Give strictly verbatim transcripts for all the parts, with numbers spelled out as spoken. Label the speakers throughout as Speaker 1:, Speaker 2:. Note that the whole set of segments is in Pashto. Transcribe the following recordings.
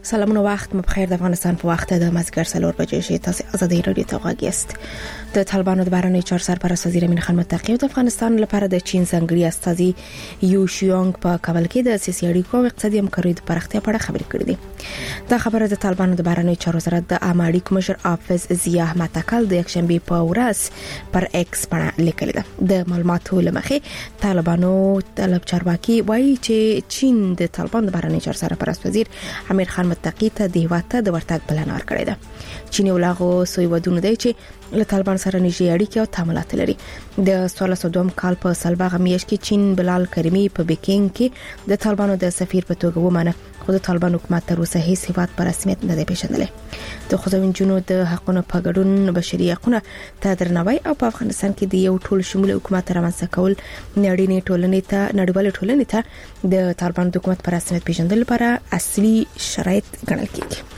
Speaker 1: سلامونه وخت مو بخیر. د افغانستان په وخت د مازیګر څلور بجې شي. تاسو ازادي رادیو ته غواګیست. د طالبانو د بهرنی چارو سرپرست وزیر امین خان متقی د افغانستان لپاره د چین څنګهړي استازي یو شیونګ په کابل کې د سیاسي اړیکو او اقتصادي همکارۍ د پراختیا په اړه خبرې کړې دي. دا خبره د طالبانو د بهرنی چارو وزارت د عامه اړیکو مشر حافظ ضیا احمد تکل د یکشنبه په ورځ پر ایکس باندې لیکل ده. د معلوماتو لمخې طالبانو طلب چارواکي وایي چې چین د طالبانو د بهرنی چارو سرپرست وزیر امیر خان متقی ته د هیواته د ورتګ بلنه ورکړې ده. چین ولاغو سوی ودونه دی چې له طالبان سره نږدې اړیکې او تعاملات لري. د سوال سودوم کال په سلباغه میاشت کې چین بلال کریمی په بیکینګ کې د طالبانو د سفیر په توګه ومانه، خو د طالبان حکومت تر اوسه هیڅ هیواد په رسمیت نه دی پیژندلی. د خوځونجونو د حقونو په ګډون بشري حقوقو ته درناوی او په افغانستان کې د یو ټول شمول حکومت رامنځته کول نړیوالې ټولنې ته نړیوالې ټولنې ته د طالبان د حکومت په رسمیت پیژندل لپاره اصلي شرایط ګڼل کېږي.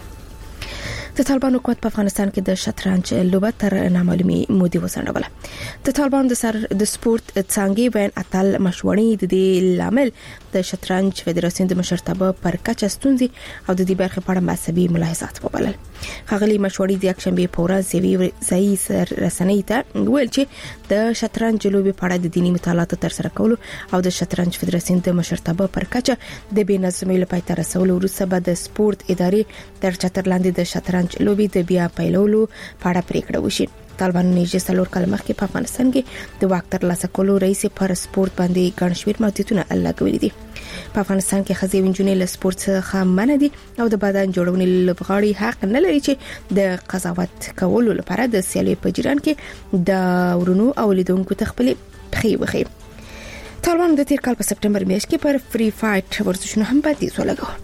Speaker 1: د طالبان حکومت په افغانستان کې د شطرنج لوبه تر نامعلومي مودې وسنډوله. د طالبان د سر د سپورت څنګه وین اتل مشورې د دې لامل د شطرنج فدراسیون د مشرتابه پر کچه ستونزې او د دې برخې په اړه مذهبي ملاحظات وبلل. خغلی مشورې د یکشنبه په ورځ یوې ځای سر رسنۍ ته ویل چې د شطرنج لوبې په اړه د دیني مطالعات تر سره کولو او د شطرنج فدراسیون د مشرتابه پر کچه د بنظمۍ لپاره تر رسولو وروسته به د سپورت ادارې تر چتر لاندې د شطرنج لوبي د بیا پیلولو په اړه پریکړه وشي. طالبان نږدې څلور کال مخکې په افغانستان کې د واک ترلاسه کولو رئیس پر سپورت باندې ګڼ شمېر محدودیتونه لګولي دي. په افغانستان کې ښځې ونجونې له سپورت څخه منع دي او د بدن جوړونې لوبغاړي حق نه لري چې د قضاوت کولو لپاره د سیالۍ په جریان کې د ورونو او لیدونکو ته خپل پخې وخی. طالبان د تیر کال په سپټمبر میاشت کې پر فری فایټ ورزشونه هم بندیز ولګاوه.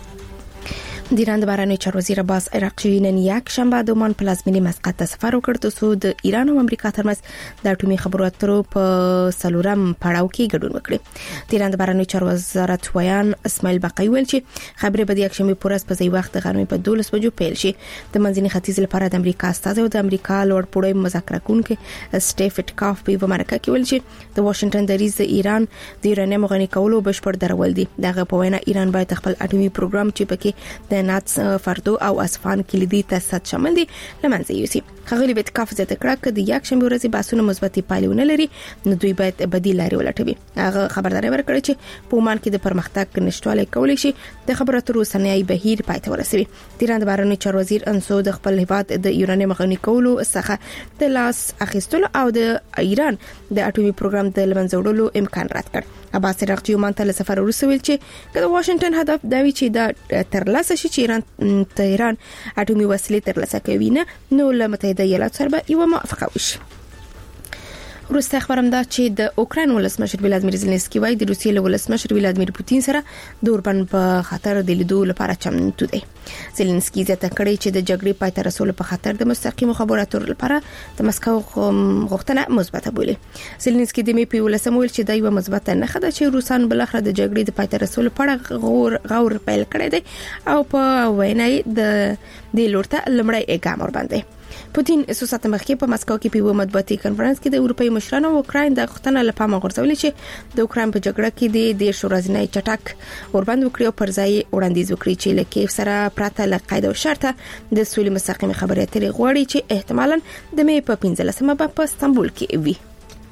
Speaker 1: د ایران د بهرنی چارو وزیر عباس عراقچی نن یک شنبه د عمان پلازمینې مسقط ته سفر وکړ ترڅو د ایران او امریکا ترمنځ د اټومي خبرو اترو په سلورم پړاو کې ګډون وکړي. د ایران د بهرنی چارو وزارت ویان اسماعیل بقای ویل چې خبرې به د یک شنبه پورس په ځای وخت د غرمې په دولس بجو پیل شي. د منځني ختیځ لپاره د امریکا استازي او د امریکا لوړ پوړی مذاکره کوونکي سټیف ټکاف په مرکه کې ویل چې د واشنگټن دریځ د ایران د یورانیم غني کولو بشپړ درول دي. دغه په وینا ایران باید خپل اټومي پروګرام چې پکې د ناتس فردو او اصفهان کلیدي تاسیسات شامل دي لمنځه یوسي. خغلی بیت کاف زده کړه چې د یک شنبه ورځې باسونه مثبتې پایلونه لري، نو دوی باید بدیل لاري ولټوي. هغه خبرداري ورکړه چې په عمان کې د پرمختګ نشټوالی کولی شي د خبرو اترو سنوي بهیر پای ته ورسوي. د ایران د بهرنی چارو وزیر انسو د خپل هیواد د یورانیم غني کولو څخه د لاس اخیستلو او د ایران د اټومي پروګرام د لمنځه وړلو امکان رد کړ. عباس عراقچی عمان ته سفر وروسته ویل چې د واشنگټن هدف دا وی چې د ترلاسه شي چې ایران تهران اټومي وسلې ترلاسه کوي نه نو له متحده ایالاتو سره به یو موافقه وشي. روسي خبرم دا چې د اوکراین ولسمشر ولادیمیر زيلنسکي وايي د روسیې له ولسمشر ولادیمیر پوتین سره د اوربن په خطر د لیدو لپاره چمتو دی. زيلنسکي زیاته کړې چې د جګړې پای ته رسول په خطر د مستقیم خبرو اترو لپاره د مسکو غوښتنه مثبته بولي. زيلنسکي د می په ولسم ویل چې دا یو مثبته نه خده چې روسان بل اخر د جګړې د پای ته رسول لپاره غور غور پیل کړی دی او په وینای د د لورته لمړی ګام ور باندې. پوتین اساسات مخکې په مسکو کې په مطبوعاتي کانفرنس کې د اروپای مشرانو او اوکراین د غوښتنه لپاره غوښتل چې د اوکراین په جګړه کې د د شورازنۍ چټک اوربند وکړي او پر ځای وړاندیز وکړي چې لکه سره پراته لقید او شرطه د سولې مستقیم خبرې اترې غوړي چې احتمالاً د می په پنځلسمه په استانبول کې وي.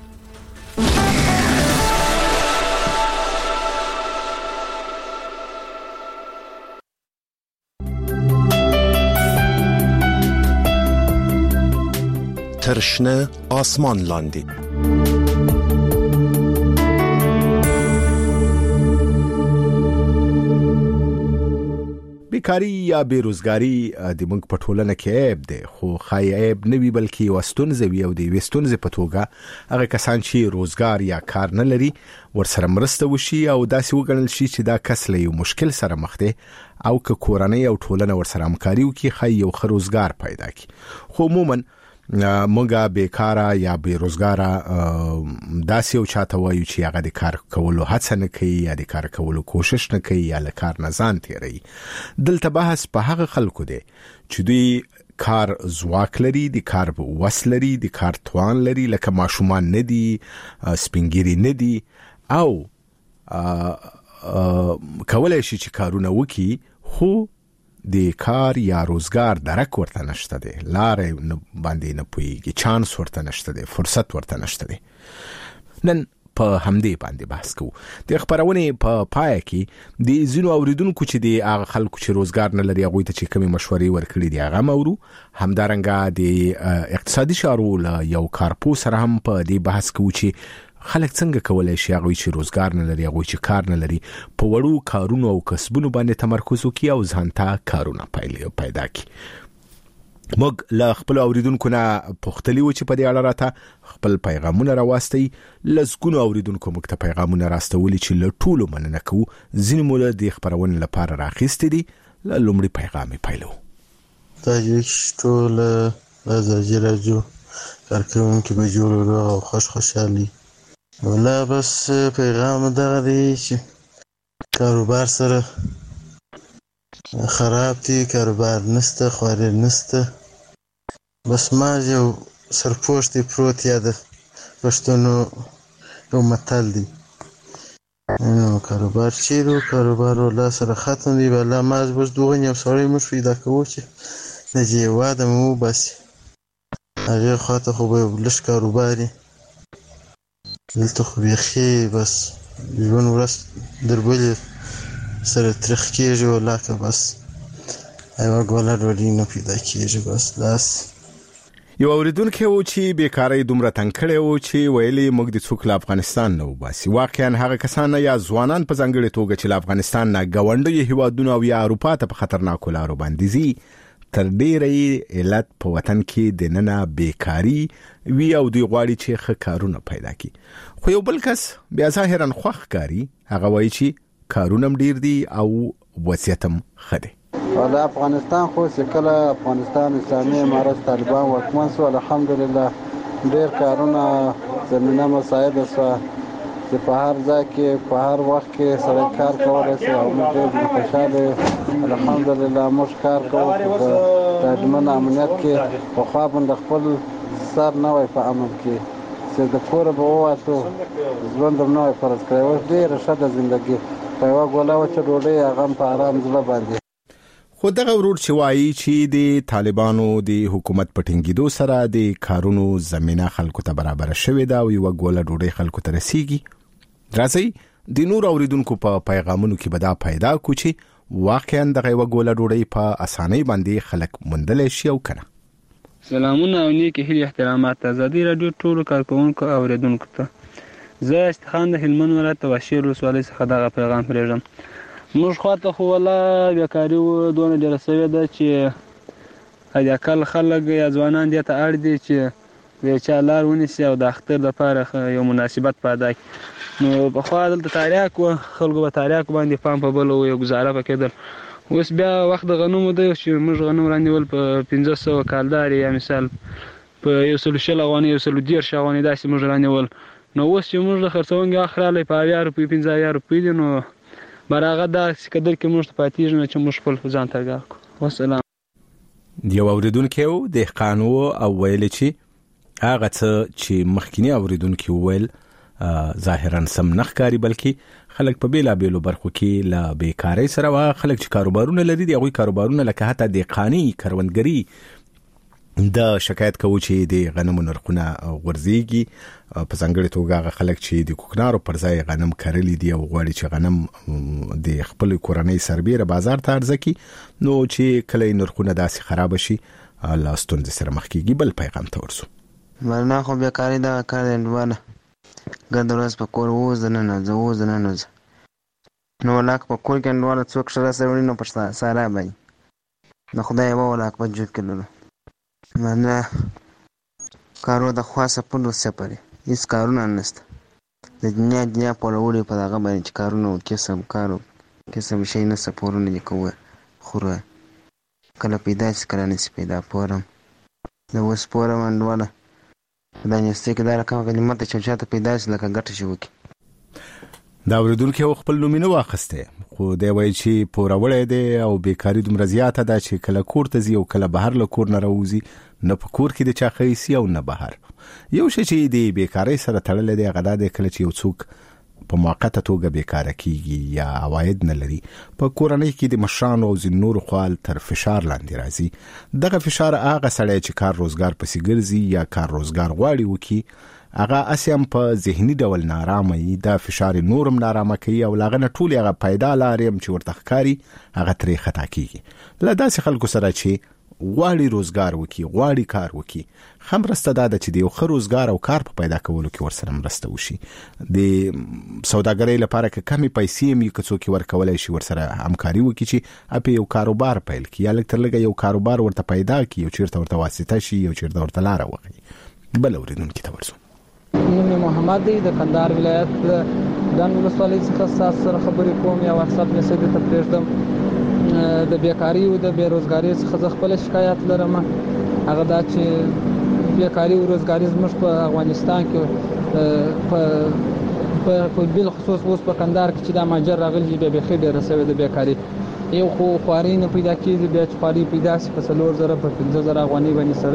Speaker 2: ترشنه آسمان لاندی بیکاری یا بیروزګاری د موږ په ټولنه کې عیب دی، خو خای عیب نه وی بلکې واستونځ وی او د وستونځ په توګه هغه کسان چې روزګار یا کار نه لري ورسره مرسته وشي او داسې وګڼل شي چې دا کس له یو مشکل سره مخ دی او که کورنۍ او ټولنه ورسره همکاري وکړي خای یو ښه روزګار پیدا کړي. خو عموما مونږه بیکاره یا بیروزګاره داسې او چاته وایو چې هغه د کار کولو هڅه نه کوي یا د کار کولو کوشش نه کوي یا له کار نه ځان تیروي. دلته بحث په هغه خلکو دی چې دوی کار زواک لري، د کار وس لري، د کار توان لري، لکه ماشومان نه دي، سپینګری نه دي او کولای شي چې کارونه وکړي خو د کار یا روزګار درک ورته نشته دی، لارې باندې نه پوهیږي، چانس ورته نشته دی، فرصت ورته نشته دی. نن په همدې باندې بحث کوو. د خبرونې په پای کې د ځینو اوریدونکو چې د هغه خلکو چې روزګار نه لري هغوی ته چې کومې مشورې ورکړي دي هغه مورو، همدارنګه د اقتصادي چارو له یو کارپوه سره هم په دې بحث کوو چې خلک څنګه کولای شي هغوی چې روزګار نه لري، هغوی چې کار نه لري، په وړو کارونو او کسبونو باندې تمرکز وکړي او ځان ته کارونه پیدا کړي. موږ له خپل اوریدونکو نه پوښتلي و چې په دې اړه راته خپل پیغامونه راواستئ. لسګونو اوریدونکو موږ ته پیغامونه راستولي چې له ټولو مننه کوو. ځینې مو له دې خپرونې لپاره راخیستې دي. له لومړي پیغام یې پیلوو.
Speaker 3: دا چې ټول ازادي راډیو کارکوونکي به جوړ او خوش خوشحالي. ولا بس پیغام دغه دی چې کاروبار سره خراب دی، کاروبار نسته، خواري نسته، بس ما یو سرپوښ دی پروت یا د پښتنو یو متل دی، نو کاروبار چیرو کاروبار ولا سره ختم دی. ولا ما بس دوغه یو سړی مش پیدا کوو چې د جیوا د مو بس هغه خاطر خو به لږ کاروباري دلته خو بیخي بس ژوند ورځ دربلې سره ترخ کېږي ولا که بس یوه ګوله ډوډۍ نه پیدا کېږي. بس داس
Speaker 2: یو اوریدونکی و چې بیکارۍ دومره تنګ کړی و چې ویلي موږ د څوک له افغانستان نه وباسي. واقعا هغه کسان یا ځوانان په ځانګړې توګه چې له افغانستان نه ګاونډیو هیوادونو او یا اروپا ته په خطرناکو لارو باندې ځي تر ډیره علت په وطن کې د ننه بیکاری وی او دوی غواړي چې ښه کارونه پیدا کړي. خو یو بل کس بیا ظاهرا خوښ کاری هغه وایي چې کارونه ډیر دي او وضعیت هم ښه دی.
Speaker 4: ولا افغانستان خو چې کله افغانستان اسلامي امارت طالبان واکمن شو الحمدلله ډیر کارونه زمینه مساعده شوه چې په هر ځای کې په هر وخت کې سړی کار کولی شي او موږ ډېر خوشحاله یو. الحمدلله موږ کار کوو په ډاډمن امنیت کې، پخوا به د خپل سر نه وای په امن کې چې د کوره به ووتو ژوند هم نه وای فرض کړی. اوس ډېره ښه ده زندګي، په یوه ګوله وچه ډوډۍ هغه هم په ارام زړه باندې.
Speaker 2: خو دغه ورور چې وایي چې د طالبانو د حکومت په ټینګېدو سره د کارونو زمینه خلکو ته برابره شوې ده او یوه ګوله ډوډۍ خلکو ته رسیږي. راځئ د نور اوریدونکو په پیغامونو کې به دا پیدا کړو چې واقعا دغه یوه ګوله ډوډۍ په اسانۍ باندې خلک موندلی شي او که نه.
Speaker 5: سلامونه او نیکې هیلې احترامات ازادي راډیو ټولو کارکوونکو او اوریدونکو ته. زه استخان د هلمند ولایت د واشیر ولسوالۍ څخه دغه پیغام پرېږدم. موږ خواته خو والله بیکاري دونه ډېره سوې ده چې حداقل خلک یا ځوانان دې ته اړ دي چې د چا لار ونیسي او د اختر دپاره یو مناسبت پیدا کړي. نو پخوا دلته تاریاک و، خلکو به تاریاک باندې پام په بل و، یو ګزاره به کېدل. اوس بیا وخت د غنمو دی چې موږ غنم رانیول په پنځه سوه کالدارې یا مثال په یو سلو شل افغانۍ یو سلو دېرش افغانۍ داسې موږ رانیول. نو اوس چې موږ د خرڅونکي وخت راغلی په اویا روپۍ پنځه اویا روپۍ دی، نو بر هغه داسې قدر کې موږ ته پاتېږي نو چې موږ خپل ځان ته کار کړو. والسلام.
Speaker 2: یو اوریدونکی و دهقان و او ویل چې هغه څه چې مخکینی اوریدونکي وویل ظاهرا سم نه ښکاري، بلکې خلک په بیلابیلو برخو کې له بیکارۍ سره و. خلک چې کاروبارونه لري د هغوی کاروبارونه لکه حتی دهقاني کروندګري د شکایت کوو چې د غنمو نرخونه غورځېږي. په ځانګړې توګه هغه خلک چې د کوکنارو پر ځای غنم کرلی دي او غواړي چې غنم د خپل کورنۍ سربیره بازار ته عرضه کړي، نو چې کله نرخونه داسې خراب شي له ستونزې سره مخ کېږي. بل پیغام ته ورسو.
Speaker 6: مرنا خو بیکاري دغه کار دی انډوانه ګرد ورځ په کور اووه دننه زه اووه دننه زه نو ولاک په کور کې انډواله څوک ښه راسره وړي نو په سارا باندې د خدای یوه ولاک په جوت کړلو. مرنا کارو د خوا سپون وسپري هېڅ کارونه نشته د دنیا دنیا پوړوړي په دغه باندې چې کارونه کسب کارو کسب شی نشته پورونه دې کوه خوره کله پیدا شي کله نشي پیدا پورم د اوس پورم انډواله دا نستې کې دا رقم کلمات چې چاته پیدا شي لکه ګټه شي وکړي.
Speaker 2: دا اورېدونکی خپل نوم نه واخیستی، خو دی وایي چې پوروړی دی او بیکاري دومره زیاته ده چې کله کور ته ځي او کله بهر له کور نه راوځي، نه په کور کې د چا ښه ایسي او نه بهر. یو شی چې د بیکارۍ سره تړلی دی هغه دا دی کله چې یو څوک په موقته توګه بیکاره کیږي یا عواید نه لري، په کورنۍ کې د مشرانو او ځینو نورو خپل تر فشار لاندې راځي. دغه فشار هغه سړی چې کار روزګار پسې ګرځي یا کار روزګار غواړي وکي، هغه اسیم په ذهني ډول نارامي، دا فشار نورم نارامه کوي او لاغه ټول هغه پیدا لاریم چې ورته ښکاری هغه ترې خطا کیږي. له داسې خلکو سره چې غواړي روزګار وکي، غواړي کار وکي، خمرسته دا چې د یو ښه روزګار او کار په پیدا کولو کې ورسره مرسته وشي. د سوداګرۍ لپاره که کمی پیسې می که څوک ورکولای شي ورسره همکاري وکړي چې اپ یو کاروبار پیل کړي یا لکه لږه یو کاروبار ورته پیدا کړي، یو چیرته ورته واسطه شي، یو چیرته ورته لار وکړي. بل اوریدونکو ته ورسو.
Speaker 7: نوم محمد دی د کندهار ولایت د ولسوالۍ څخه تاسو سره خبرې کوم. یا واتساپ میسج ته پرېږدم. د بیکاری او د بیروزګاری څخه خپل شکایت لرم. هغه دا چې بیکاری او روزګاری زموږ په افغانستان کې په په بل خصوص اوس په کندهار کې چې دا ماجر راغلی به بخې ډېر سوي د بیکاری. یو خو خواري نه پیدا کیږي، بیا چې خواري پیدا شي په څلور زره په پنځه زره افغانۍ باندې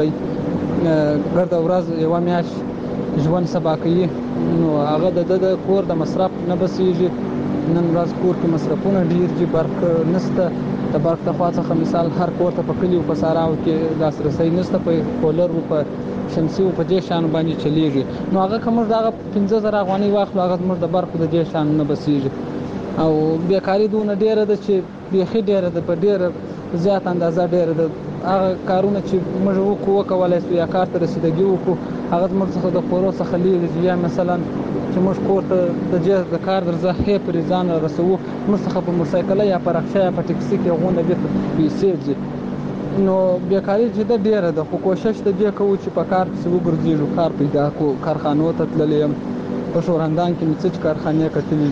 Speaker 7: سړی ګرد ورځ یو میاشت ژوند سبا کوي، نو هغه د کور د مصرف نه بسیږي. نن ورځ کور کې مصرفونه ډیر دي، برق نشته. د برق د خوا څخه مثال هر کور ته په کلیو په ساراو کې لاسرسی نشته، په کولر او په شمسي او په دې شان باندې چلیږي. نو هغه کوم دغه پنځه زره افغانۍ واخلو، هغه موږ د برق د دې شان نه بسیږي. او بیکاری دونه ډیره ده چې بیخي ډیره ده، په ډیره زیات اندازه ډیره ده. هغه کارونه چې موږ وکړو وکولای شو یا کار ته رسیدګي وکړو، هغه موږ څخه د کورو څخه لیرې. یا مثلا چې موږ کور ته د دې د کار درځه هې پر ځان رسو، موږ څخه په موټرسایکل یا په رکشا یا په ټکسي کې غونډه به پیسې ځي. نو بیکاری چې د ډیره ده، خو کوشش ته دې کوو چې په کار کې وګرځېږو، کار پیدا کو. کارخانو ته تللی یم، په شورندان کې مې څه کارخانې کتلې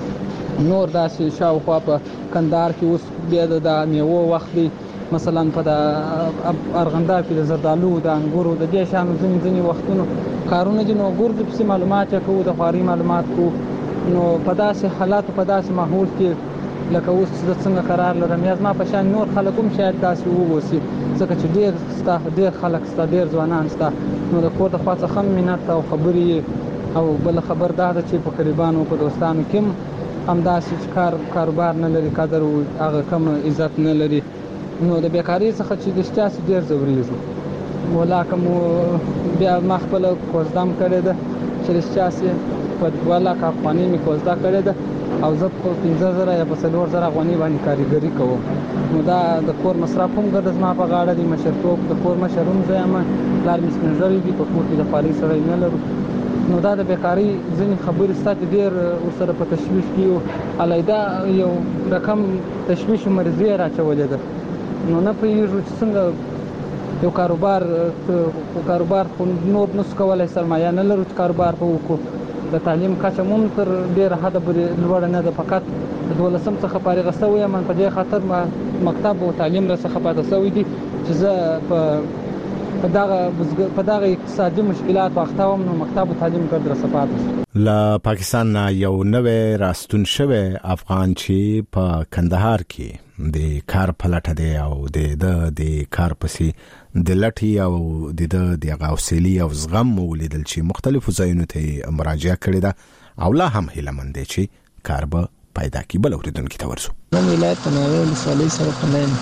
Speaker 7: دي. نور داسې شاوخوا په کندهار کې اوس بیا د میوو وخت دی، مثلا په د ارغنداب کې د زردالو د انګورو د دې شانو ځینې ځینې وختونو کارونه دي. نو ګورځو پسې معلومات کوو، د خواري معلومات کوو. نو په داسې حالاتو په داسې ماحول کې لکه اوس چې څنګه قرار لرم، یا زما په شان نور خلک هم شاید داسې ووسي، ځکه چې ډېر ستا ډېر خلک ستا ډېر ځوانان ستا. نو د کور د خوا څخه منت او خبرې. او بل خبر دا ده چې په قریبانو په دوستانو کې همداسې چې کار کاروبار نه لري، قدر او هغه کم عزت نه لري. نو د بیکاری څخه چې د شتاسي ډیر زوريږي. ولاکه مو بیا ما خپل کوزدام کړی ده چې شتاسي په ولا کا افغاني می کوزدا کړی ده، او زه په پنځه زره یا په څلور زره افغاني باندې کاریګری کوم. نو دا د کور مصرف هم ګرځ ما په غاړه دی، مشرتوب د کور مشروم زما لار مسنجري دی، په کور کې د خالي سره نه لرو. نو دا د بیکاری ځینې خبرې ستاسو ډیر ورسره په تشویش کې علایده یو رقم تشویش مرزي راچولې ده. نو نه پوهیږو چې څنګه یو کاروبار کاروبار خو نور نس کولای، سرمایه نه لرو چې کاروبار په وکړو. د تعلیم کچه مون تر ډیره حد پورې لوړه نه ده، فقط د دولسم څخه فارغ شوی یم. په دې خاطر ما مکتب او تعلیم را څخه پاتې شوی دي چې زه په دغه په دغه اقتصادي مشکلات واختوم. نو مکتب او تعلیم کړ در څخه پاتې.
Speaker 2: له پاکستان یو نوې راستون شوی افغان چې په کندهار کې د کار پلټه دی او د د کار پسې د لټي او د د غوسلی او زغم ولیدل چې مختلفو ځایونو ته مراجعه کړې ده، او لا هم هیله مند دي چې کار به پیدا کی. بل اوریدونکو ته ورسو.
Speaker 8: نن ولایت نه ولسوالۍ سره په نن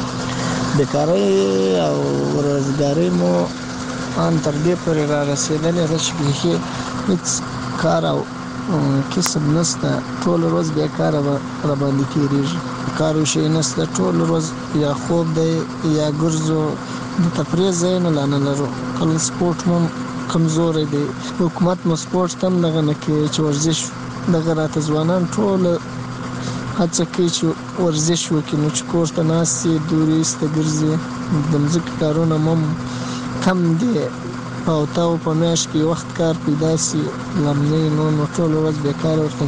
Speaker 8: کې بیکاری او روزګاری مو ان تر دې پورې را رسیدلې راشي هیڅ کار او کسب نسته، ټول ورځ بیکاره را باندې تیریږي. کار وشي نسته، ټول ورځ یا خوب دی یا ګرځو، د تفریح ځای نه نه لرو. کله سپورت مو کمزوري دی، حکومت مو سپورت تم دغه نه کوي چې ورزش دغه راته ځوانان ټول هڅه کوي چې ورزش وکړي. نو چې کور ته ناستي دوري ستګرځي، د مځکې کارونه مم کم دي او تاو په میاشت کې وخت کار پیدا سي لمنې نو نو ټول ورځ بیکار ورته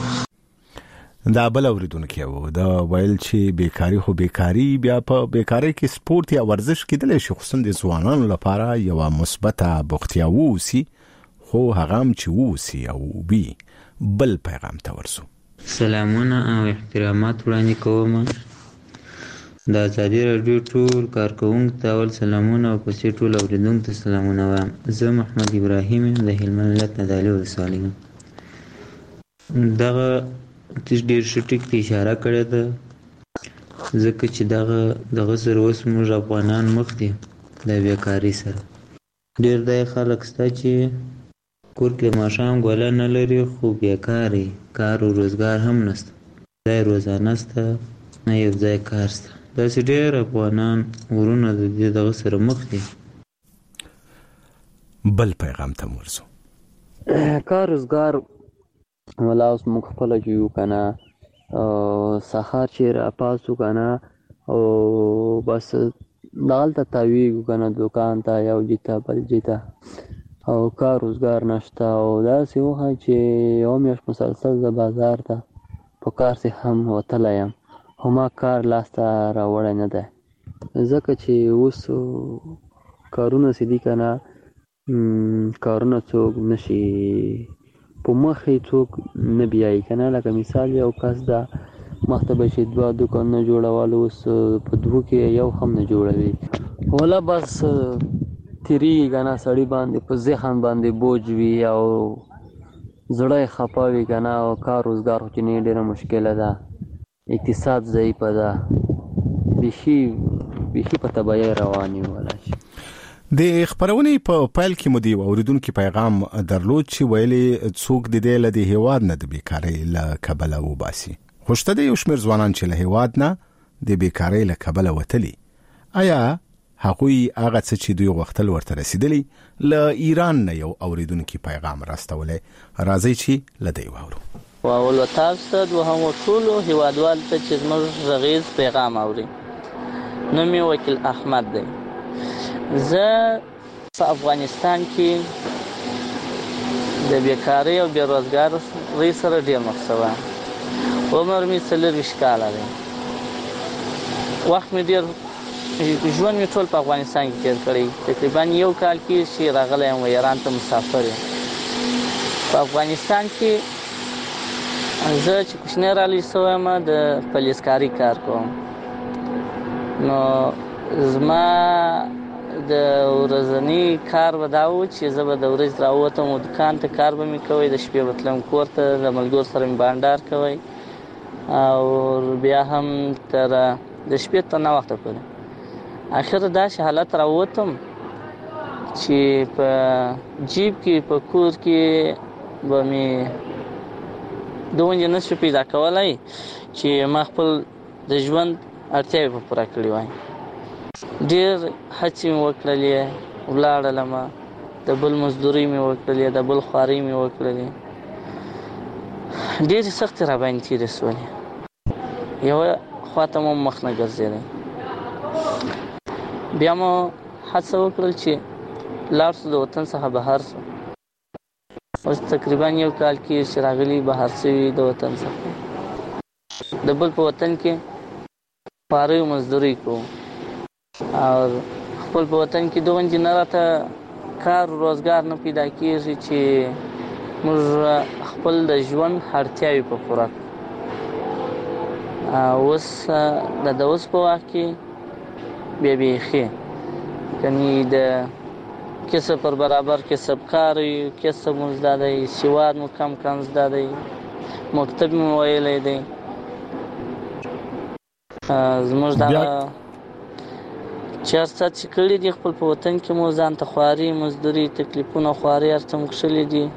Speaker 8: ګرځي.
Speaker 2: دا بل اوریدونکو وو دا ویل چې بیکاری خو بیکاری، بیا په بیکاری کې سپورت یا ورزش کېدل شي، خصوصا د ځوانانو لپاره یو مثبته بوختیا ووسی، خو هغه هم چې ووسی او بي. بل پیغام ته ورسو.
Speaker 9: سلامونه او احترامات وړاندې کوم. د ازادي راډیو ټول کارکونکو ته ول سلامونه او پسې ټول اوریدونکو ته سلامونه وایم. زه محمد ابراهیم د هلمند ولایت نه د علي ولسوالۍ. دغه ډېر ښه ټیک ته اشاره کړې ده، ځکه چې دغه دغه سره اوس موږ افغانان مخ دي د بیکاري سره. ډېر داسې خلک شته چې کور کې د ماښام ګوله نه لري خو بیکاره یې، کار و روزګار هم نشته، ځای روزانه شته نه یو ځای کار شته. داسې ډېر افغانان ورونه د دې دغه سره مخ دي.
Speaker 2: بل پیغام ته ورسو.
Speaker 10: کار روزګار ولا اوس موږ خپله چې یو که نه سهار چې راپاڅو که نه او بس دغلته تاویږو که نه دوکان ته یو جې ته بل جې ته او کار روزګار نشته او داسې وښایي چې یوه میاشت مسلسل زه بازار ته په کار سې هم وتلی یم خو ما کار لاسته راوړی نه دی، ځکه چې اوس کارونه چې دي که نه کارونه څوک نشي په مخې څوک نه بیایي که نه. لکه مثال یو کس ده مخته به چې دوه دوکانونه جوړول اوس په دوو کې یو هم نه جوړوي، ولا بس تېرېږي که نه سړي باندې په ذهن باندې بوج وي او زړه یې خفه وي که نه او کار روزګار خو چې نه ډېره مشکله ده، اقتصاد ضعیفه ده، بیخي بیخي په تباهۍ روان یو ولا شي.
Speaker 2: د خبرونې په پیل کې مو دی اوریدونکو پیغام درلود چې ویلي څوک د دې له هیواد نه د بیکارۍ له کبله وباسي. خوشته د یو شمېر ځوانان چې له هیواد نه د بیکارۍ له کبله وتلي، آیا هغوی هغه څه چې دوی غوښتل ورته رسیدلی؟ له ایران نه یو اوریدونکو پیغام راستولی، راځي چې له دوی واورو.
Speaker 11: واول تاسو ته دوهم ټولو هیوادوال ته چې زموږ غږیز پیغام اوري. نوم یې وکیل احمد دی. زه په افغانستان کې د بیکارۍ او بیروزګارۍ سره ډېر مخ شوی یم. عمر مې څلرویشت کاله دی. وخت مې ډېر ژوند مې ټول په افغانستان کې تېر کړی. تقریبا یو کال کې چې راغلی یم ایران ته مسافر یم. په افغانستان کې زه چې کوچنی رالی شوی یم د پولیسکاري کار کوم. نو زما د ورځني کار به دا و چې زه به د ورځې راووتم او دوکان ته کار به مې کوی، د شپې به تلم کور ته، د ملګرو سره مې بانډار کوی او بیا هم تر د شپې تر ناوخته پورې. اخر داسې حالت راووتم چې په جیب کې په کور کې به مې دومره نشو پیدا کولی چې ما خپل د ژوند اړتیاوې به پوره کړې وای. ډېر هڅې مې وکړلې، ولاړلم، د بل مزدورۍ مې وکړلې، د بل خوارۍ مې وکړلې، ډېرې سختې را باندې تېرې شولې. یوه خوا ته مو مخ نه ګرځېدی. بیا مو هڅه وکړل چې لاړ شو، د وطن څخه بهر شو. اوس تقریبا یو کال کې چې راغلي بهر شوي د وطن څخه، د بل په وطن کې خوارۍ او مزدورۍ کوو او خپل په وطن کې دومره نه راته کار روزګار نه پیدا کېږي چې موږ خپل د ژوند اړتیاوې په پوره کړو. اوس د د اوس په وخت کې بیا بیخي کنی د کسب پر برابر کسب کار وي، کسب مو زده دی، سواد مو کم کم زده دی، مکتب مو ویلی دی. زموږ دغه چې هر څه چې کړي دي خپل په وطن کې مو ځان ته خواري، مزدوري، تکلیفونه، خواري هر څه مو کښلي دي.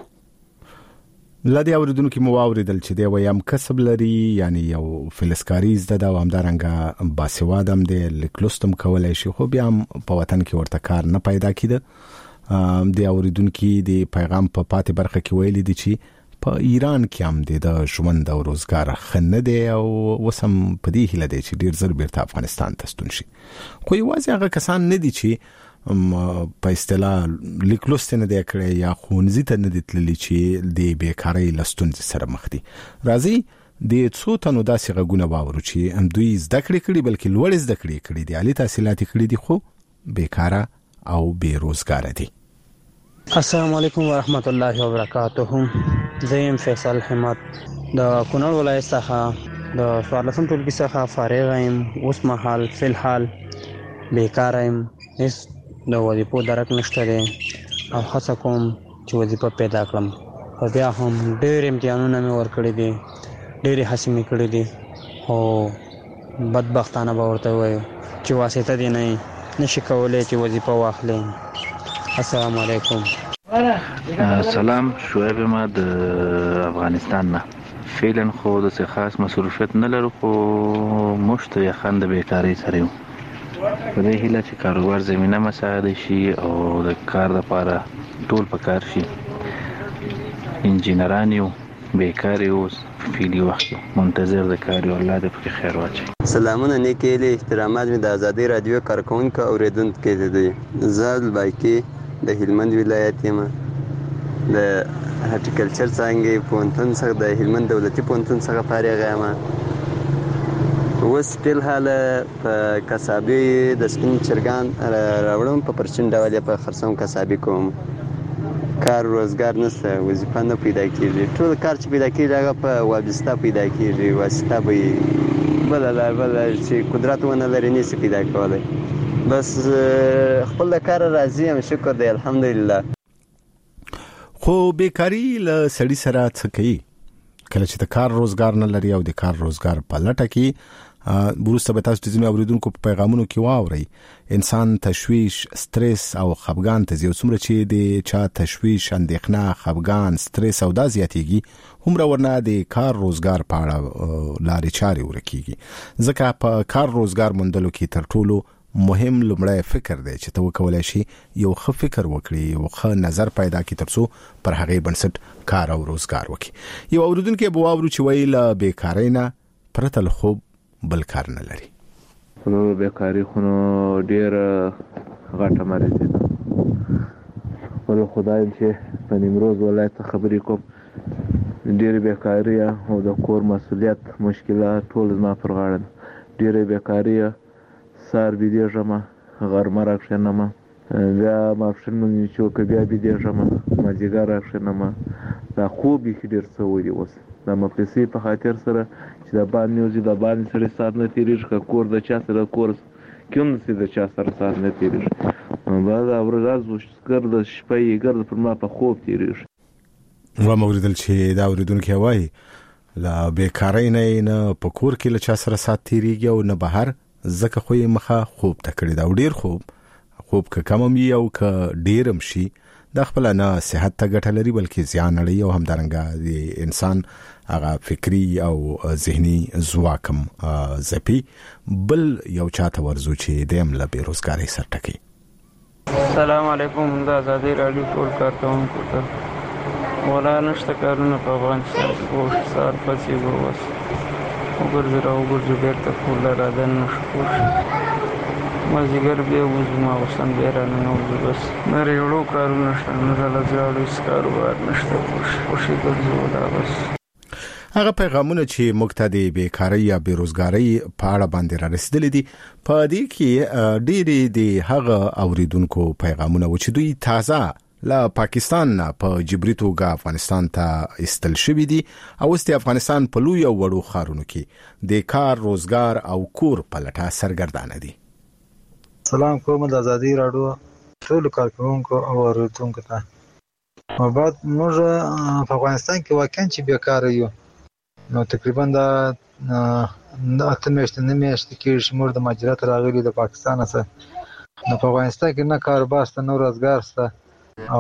Speaker 2: له دې اوریدونکو مو واورېدل چې دی وایم کسب لري، یعنی یو فلسکاري زده ده او همدارنګه باسواد هم دی، لیک لوست هم کولی شي، خو بیا هم په وطن کې ورته کار نه پیدا کېده. د اوریدونکو د پیغام په پاتې برخه کې ویلي دي چې په ایران کې هم د ژوند او روزګار ښه نه دی او اوس هم په دې هیله دی چې ډېر ژر بیرته افغانستان ته ستون شي. خو یوازې هغه کسان نه دي چې په اصطلاح لیک لوست نه دی کړی یا ښوونځي ته نه دي تللي چې د بیکارۍ له ستونزې سره مخ دي. راځئ د څو تنو داسې غږونه واورو چې دوی زده کړې کړي، بلکې لوړې زده کړې کړي دي، عالي تحصیلات کړي دي، خو بیکاره او بې روزګاره دي.
Speaker 12: السلام علیکم ورحمت الله وبرکاته. زه یم فیصل حمد د کونړ ولایت څخه د څوارلسم ټولګي څخه فارغ یم. اوس مهال فی الحال بیکاره یم، هېڅ د وظیفو درک نشته دی او هڅه کوم چې وظیفه پیدا کړم. خو بیا هم ډېر امتحانونه مې ورکړي دي، ډېرې هڅې مې کړي دي، خو بدبختانه به ورته ووایو چې واسطه دې نه نشي کولی چې وظیفه واخلې. السلام علیکم.
Speaker 13: سلام، شعیب ما د افغانستان نه. فعلا خو د څه خاص مصروفیت نه لرو، خو مشت یا خند بیکاری سره یو په دې هیله چې کاروبار زمينه مساعده شي او د کار لپاره ټول پکار شي. انجینران یو بیکار یو فعلی وخت منتظر د کار یو، الله دې په خیر واچي.
Speaker 14: سلامونه نیکی له احترامات می د آزادی رادیو کارکونکو اوریدونکو دي. زاد بایکی د هلمند ولایت یم، د هارټیکلچر څنګه پونتن څخه د هلمند دولتي پونتن څخه فارغ یم. اوس په حال په کسابي د سپین چرګان راوړم، په پرچین ډول په خرڅوم کسابي کوم. کار روزګار نشته، وظیفه نه پیدا کیږي. ټول کار چې پیدا کیږي هغه په وابسته پیدا کیږي، واسطه به بل لا بل چې قدرت ونه لري نشي پیدا کولای. بس خپل کار راضي یم، شکر دی الحمدلله.
Speaker 2: خو بیکاری له سړی سره څه کوي؟ کله چې د کار روزګار نه لري او د کار روزګار په لټه کې بروسته به تاسو د ځینو اوریدونکو په پیغامونو کې واوري انسان تشویش، سترس او خفګان ته یو څومره چې د چا تشویش، اندېښنه، خفګان، سترس او دا زیاتېږي، همره ورنه د کار روزګار په اړه لارې چارې ورکیږي. ځکه په کار روزګار موندلو کې تر ټولو مهم لومړی فکر دی چې ته وکولای شي یو ښه فکر وکړي، یو ښه نظر پیدا کړي ترڅو پر هغه بنسټ کار او روزګار وکړي. یو اوریدونکو به واورو چې وایي له بیکارۍ نه پرته له خوب بل کار نه لري.
Speaker 13: نو بیکاری خو ډیر غټه مرزه ده. ول خدای چې په نیمروز ولایت خبرې کوم، ډیر بیکاری او د کور مسؤلیت مشکلات ټول ما پر غاړه. ډیر بیکاری سار بيدې جما غرمه راښنما، بیا مافشن مې چوک بیا بيدې جما ماجیګر راښنما. دا خوب یې ډیر څه وې اوس د مپسې په خاطر سره چې د باندې نیوزي د باندې سره سات نه تیریږي، کور د چا سره کور کوم څه د چا سره سات نه تیریږي. بعد اورځ وشکر د شپې ګرد پر ما په خوب تیریږي.
Speaker 2: و موریدل چې دا اوریدونکو وایي لا بیکاری نه نه په کور کې له چا سره سات تیریږي او نه بهر، زکه خو یې مخه خوب تکړه دا ډیر خوب خوب که کم می او که ډیرم شي د خپل نه صحت ته ګټه لري بلکې زیان لري او همدارنګه د انسان هغه فکری او ذهني ځواکم زپی. بل یو چاته ورزو چې دیم له بیروزګاری سره ټکی.
Speaker 15: السلام علیکم، د آزادی رادیو ټول کارکونکو ته ولا نشته کارونه په افغانستان کې کوم سار پسې وروس وګرځي را وګرځي بیرته خپل رادن نشکوش مازیګر بیا وزما وسن بیا نه نو بس مې یو کارونه نشته، نه لا ځاړو اس کاروبار نشته، خوشي ګرځي ولا بس.
Speaker 2: هغه پیغامونه چې مقتدی بیکاری یا بیروزګاری په اړه باندې را رسیدلې دي، په دې کې ډېری دي هغه اوریدونکو پیغامونه و چې دوی تازه لا پاکستان نه په جبري توګه افغانستان ته استل شوی دي او است افغانستان په لوی او وړو ښارونو کې د کار روزګار او کور په لټه سرګردانه دي.
Speaker 16: سلام کوم د آزادی رادیو ټول کارکونکو او اوریدونکو ته. مباد موږ په افغانستان کې واقعا چې بیکار یو، نو تقریبا دا اته میاشتې نه میاشتې کې موږ د مهاجرت راغلي د پاکستان څخه. نو په افغانستان کې نه کاروبار شته نه روزګار شته او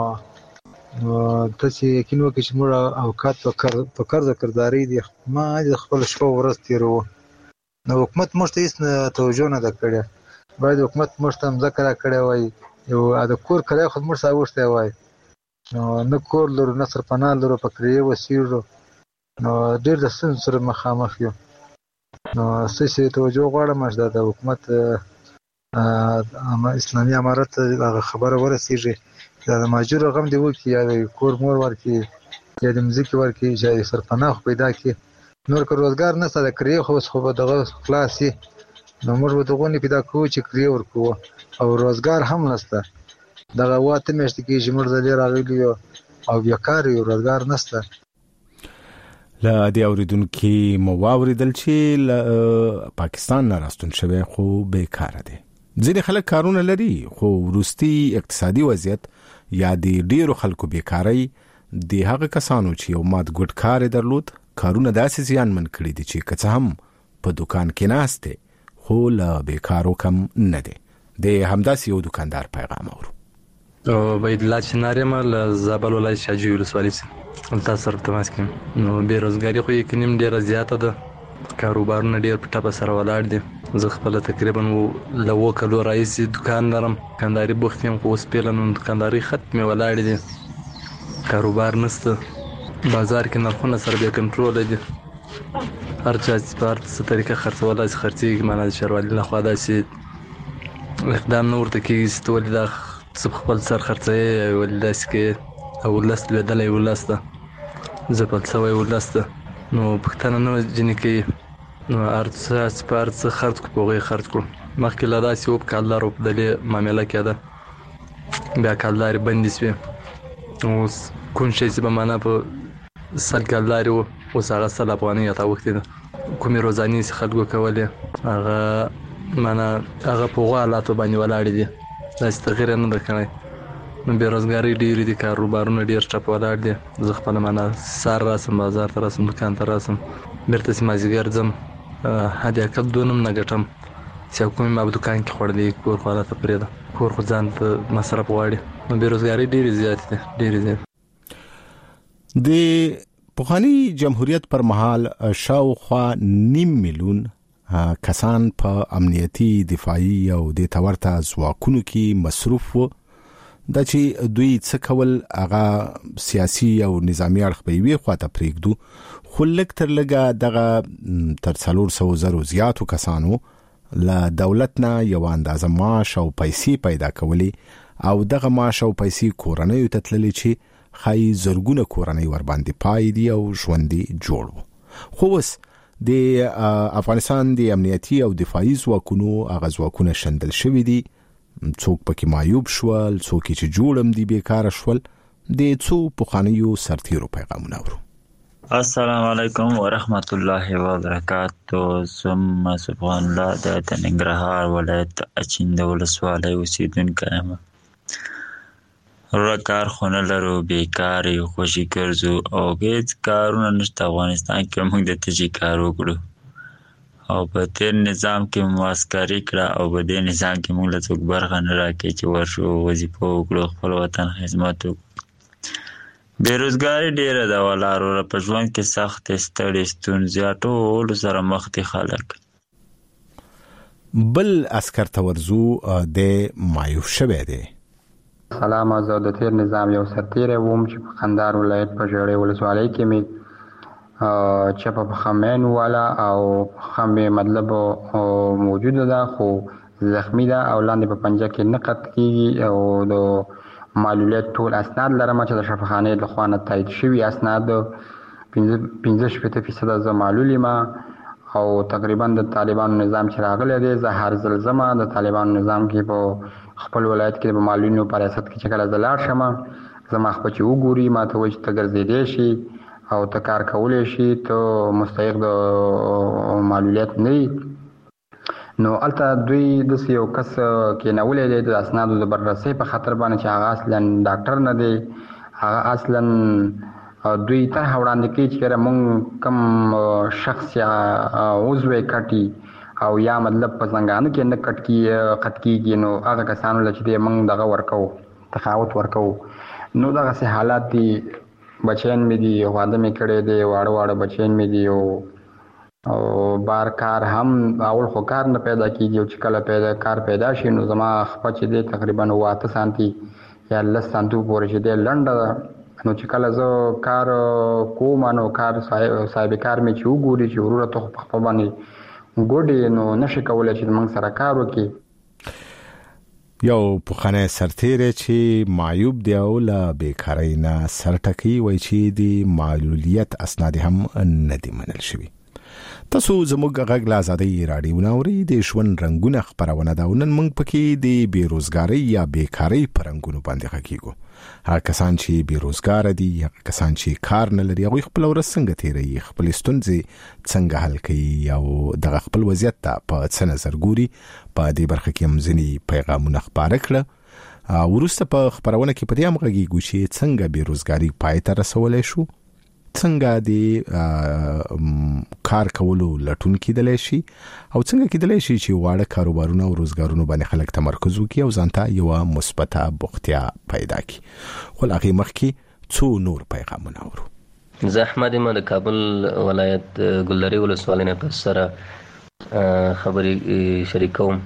Speaker 16: ته چې یقین وکړي چې موږ اوقات په قرض کرداري دي، ما د خپل شپه ورځ تېروو. نو حکومت موږ ته هېڅ توجه نه ده کړې. باید حکومت موږ ته مځکه راکړې وای، یو د کور کرایه خو موږ ته اوښتی وای. نو نه کور لرو نه سرپناه لرو، په کرایې اوسېږو، نو ډېر د ستونزو سره مخامخ یو. نو ستاسې توجه غواړم چې د حکومت اسلامي امارت هغه خبره ورسېږي چې د مهاجرو غم دې وکړي، یا د کور مور ورکړي یا د مځکې ورکړي، یا د سرپناه خو پیدا کړي. نور که روزګار نشته د کرایې خو اوس خو به دغه خلاص وي، نو موږ به دغونې پیدا کوو چې کرایې ورکوو او روزګار هم نشته. دغه اوه اته میاشتې کېږي موږ دلې راغلي یو او بیکار یو، روزګار نشته.
Speaker 2: له دې اوریدونکو مو واوریدل چې پاکستان نه راستون شوی خو بیکار دي. ځینې خلک کارونه لري خو وروستي اقتصادي وضعیت یا د ډیرو خلکو بیکاری د هغه کسانو چې یو مات ګډ کار درلود کارونه داسې زیانمن کړي دي چې که څه هم په دکان کې ناسته خو له بیکارو کم نه دی. د همداسې یو دکاندار پیغام اورو.
Speaker 17: باید لا چنارې ما له زابل ولایت شاجوی ولسوالۍ څخه تاسو سره تماس کوم. نو بیروزګاري خو یې کنیم ډیره زیاته ده، کاروبارونه ډیر په ټاپه سره ولاړ دي. زه خپل تقریبا له اووه کلو راهیسې دکان لرم، دکانداري بوخت یم، خو اوس پیله نو دکانداري ختمې ولاړې دي، کاروبار نشته، بازار کې نرخونه سره بې کنټروله دي، هر چا چې په هر څه طریقه خرڅولی چې خرڅېږي، معنا د ښاروالي لخوا داسې اقدام نه ورته کېږي چې ته ولې دا څه په خپل سر خرڅوې، ولې داسې کوې، او ولس لوېدلی ولس ده، ځپل شوی ولس ده. نو پوښتنه نه ځینې کوي، نو هر څه چې په هر څه خرڅ کړو په هغه یې خرڅ کړو. مخکې له داسې و په کالدارو په دلې معامله کېده، بیا کالدارې بندې شوې، اوس کوم شی چې به معنا په سل کالدارې و اوس هغه سل افغانۍ راته اوښتې ده. کومې روزانې چې خلکو کولې هغه معنا هغه په هغو حالاتو باندې ولاړې دي، داسې تغیر یې نه ده کړی. نو بېروزګارۍ ډېرې دي، کاروبارونه ډېر ټپ ولاړ دي. زه خپله معنا سهار راسم بازار ته راسم دکان ته راسم، بېرته چې مازدیګر ځم حد اقل دوه نیم نه ګټم چې کومې ما په دکان کې خوړلی، کور خو هلته پرېږده، کور خو ځان ته مصرف غواړي. نو بېروزګارۍ ډېرې زیاتې دي، ډېرې زیاتې.
Speaker 2: د پخواني جمهوریت پر مهال شاوخوا نیم میلیون کسان په امنیتي، دفاعي او د تورته ځواکونو کې مصروف وو. دا چې دوی څه کول هغه سیاسي او نظامی اړخ به یوې خواته پرېږدو، خو لږ تر لږه دغه تر څلور سوه زرو زیاتو کسانو له دولت نه یو اندازه معاش او پیسې پیدا کولی، او دغه معاش او پیسې کورنیو ته تللې چې ښایي زرګونه کورنۍ ورباندې پای دي او ژوندې جوړ وو. خو اوس د افغانستان د امنیتي او دفاعي ځواکونو هغه ځواکونه شندل شوي دي، څوک پکې معیوب شول، څوک چې جوړم دي بیکاره شول. د څو پخوانیو سرتیرو پیغامونه اورو.
Speaker 18: السلام علیکم ورحمت الله وبرکاتو. زم سبحان الله د ننګرهار ولایت اچین د ولسوالۍ اوسیدونکی یم. کار خو نه لرو، بیکار یو، خوشي ګرځو او هېڅ کارونه نشته. افغانستان کې موږ د تجي کار وکړو او په تیر نظام کې مو عسکري کړه او په دې نظام کې موږ له څوک برخه نه راکړي چې ورشو وظیفه وکړو، خپل وطن خدمت وکړو. بېروزګاري ډېره ده ولاړ، په ژوند کې سختې ستړې ستونزې ټولو سره مخ دي خلک.
Speaker 2: بل عسکر ته ورځو د معیوب شوی دی.
Speaker 19: سلام، زه د تیر نظام یو سرتیری وم چې په قندهار ولایت په ژړۍ ولسوالۍ کې مې چپه په خمین والا او خم مطلب موجوده ده، خو زخمی ده او لاندې په پنجه کې نه قط کېږي، او د معلولیت ټول اسناد لرم چې د شفاخانې لخوا نه تایید شوي اسناد پنځه شپېته فیصده زه معلول یم. او تقریبا د طالبانو نظام چې راغلی دی، زه هر ځل ځم د طالبانو نظام کې په خپل ولایت کې په معلولینو په ریاست کې چې کله زه لاړ شم، زما خپل چې وګوري ما ته وایي چې ته ګرځېدی شي او ته کار کولی شي، ته مستحق د معلولیت نه یې. نو هلته دوی داسې یو کس کېنولی دی د اسنادو د بررسۍ په خاطر باندې چې هغه اصلا ډاکټر نه دی، هغه اصلا دوی طرحه وړاندې کوي چې موږ کوم شخص یا عضو یې کټي او یا مطلب په زنګانو کې نه کټ کېږي، نو هغه کسانو له چې دی موږ دغه ورکوو، تقاعد ورکوو. نو دغسې حالات دي. بچیان مې دي، واده مې کړی دی، واړه واړه بچیان مې دي، او بار کار هم اول خو کار نه پیدا کېږي، او چې کله پیدا کار پیدا شي نو زما خپه چې دی تقریبا اووه اته سانتي یا لس سانتو پورې چې دی لنډه ده. نو چې کله زه کار کوم نو کار صاحب کار مې چې وګوري چې وروره ته خو په خپل باندې ګوډې، نو نشي کولی چې موږ سره کار وکړي.
Speaker 2: یو پخوانی سرتیری چې معیوب دی او له بیکارۍ نه سر ټکوي، وایي چې د معلولیت اسناد هم نه دي منل شوي. تاسو زموږ غږ له ازادۍ راډیو نه اورئ، د ژوند رنګونه خپرونه ده او نن موږ پکې د بېروزګارۍ یا بیکارۍ په رنګونو باندې غږیږو. هغه کسان چې بېروزګاره دي، هغه کسان چې کار نه لري، هغوی خپله ورځ څنګه تېروي، خپلې ستونزې څنګه حل کوي او دغه خپل وضعیت ته په څه نظر ګوري. په دې برخه کې هم ځینې پیغامونه خپاره کړه. ورسته په خبرونه کې په دې هم غږیږي چې څنګه بیروزګاری پای ته رسولای شو، څنګه د کار کولو لټون کېدلی شي او څنګه کېدلی شي چې واړه کاروبارونه او روزګارونه باندې خلک تمرکز وکړي او ځانته یو مثبته بوختیا پیدا کړي. خو هغې مخکې څو نور پیغامونه اورو.
Speaker 20: زه احمد یم د کابل ولایت ګلدرې ولسوالۍ نه په سره خبرې شریکوم.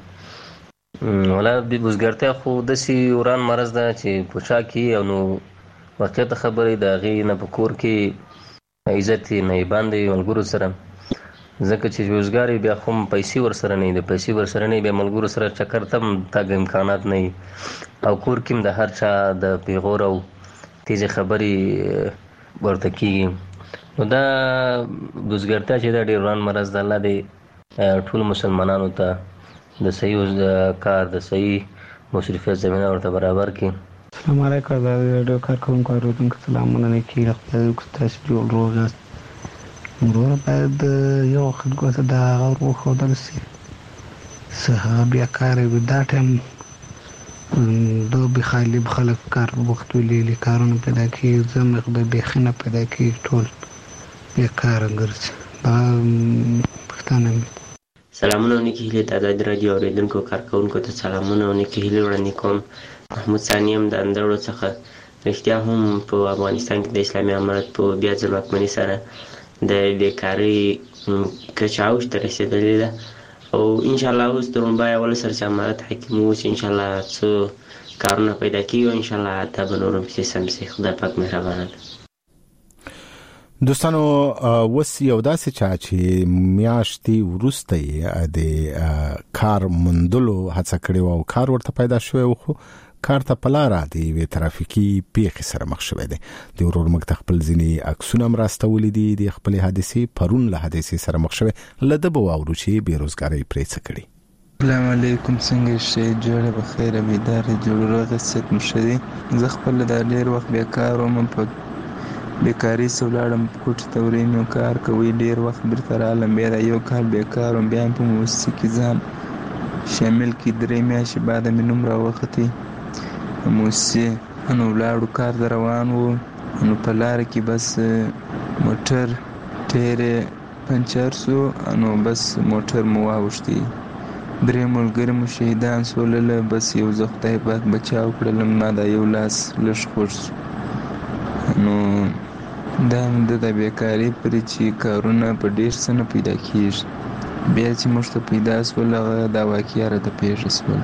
Speaker 20: ولا بېروزګارتیا خو داسې وران مرض ده چې په چا کې او نو واقعیت خبرې د هغې نه په کور کې عزت نه یې باندې ملګرو سره، ځکه چې روزګار بیا خو پیسې ورسره نه وي، د پیسې ورسره نه وي، بیا ملګرو سره چکر ته هم تګ امکانات نه وي او کور کې هم د هر چا د پیغور او تیزې خبرې ورته کېږي. نو دا بېروزګارتیا چې دا ډېر وران مرض ده. الله دې ټولو مسلمانانو ته د صحیح کار د صحیح مصرفیت زمینه ورته برابر کړي.
Speaker 21: السلام علیکم. دا ډېر کارکوونکو اورېدونکو سلامونه نه کېږي. خدای وکړي تاسو جوړ روغ یاست. وروره باید یو وخت ګوته د هغه ور وښودل شي چې هغه بیکاره وي. دا ټایم دو بخالي خلک کار وخت ویلي کارونه پیدا کېږي، زموږ به بیخي نه پیدا کېږي، ټول بیکاره ګرځي. دا پښتانه مې
Speaker 22: سلامونه او نیکې هیلې د ازادي راډیو اورېدونکو کارکوونکو ته سلامونه او نیکې هیلې وړاندې کوم. محمود ثاني یم د اندړو څخه. رښتیا هم په افغانستان کې د اسلامي امارت په بیا ځل واکمنۍ سره د بیکارۍ کچه اوج ته رسېدلې ده او انشاءالله اوس د رومبای اول سره چې امارت حاکم اوس انشاءالله څه کارونه پیدا کېږي او انشاءالله دا به نور هم پسې سم شي. خدای پاک مهربانه ده.
Speaker 2: دوستانو وس یو داسې چا چې میاشتې وروسته یې د کار موندلو هڅه کړې او کار ورته پیدا شوی خو کار ته په لاره د یوې ترافیکي پیښې سره مخ شوی دی. د ورور موږ ته خپل ځینې عکسونه هم راستولي دي د خپلې حادثې پرون له حادثې سره مخ شوی. له ده به واورو چې بېروزګارۍ پرې څه کړي.
Speaker 23: السلام علیکم. څنګه شئ؟ جوړه بخیره بیداره جوړ روغ صحت مو ښه دی. زه خپل دا ډېر وخت بیکار وم، په بیکاري سه ولاړم کوټې ته وریم یو کار کوي، ډېر وخت بیرته رالم، بیا دا یو کال بیکار وم، بیا هم په موسسې کې ځان شامل کړي. درې میاشتې بعد مې نوم راوختی موسسې، نو ولاړو کار ته روان وو. نو په لاره کې بس موټر ټیر پنچر سو، نو بس موټر مو واوښتی. درې ملګري مو شهیدان سولله. بس یو زه خدای پاک بچاو کړلم، ما دا یو لاس لږ خوږ سو. نو دا هم د د بیکارۍ پرې چې کارونه په ډېر څه نه پیدا کېږي. بیا چې موږ ته پیدا سول هغه دا واقعه راته پېښه سول.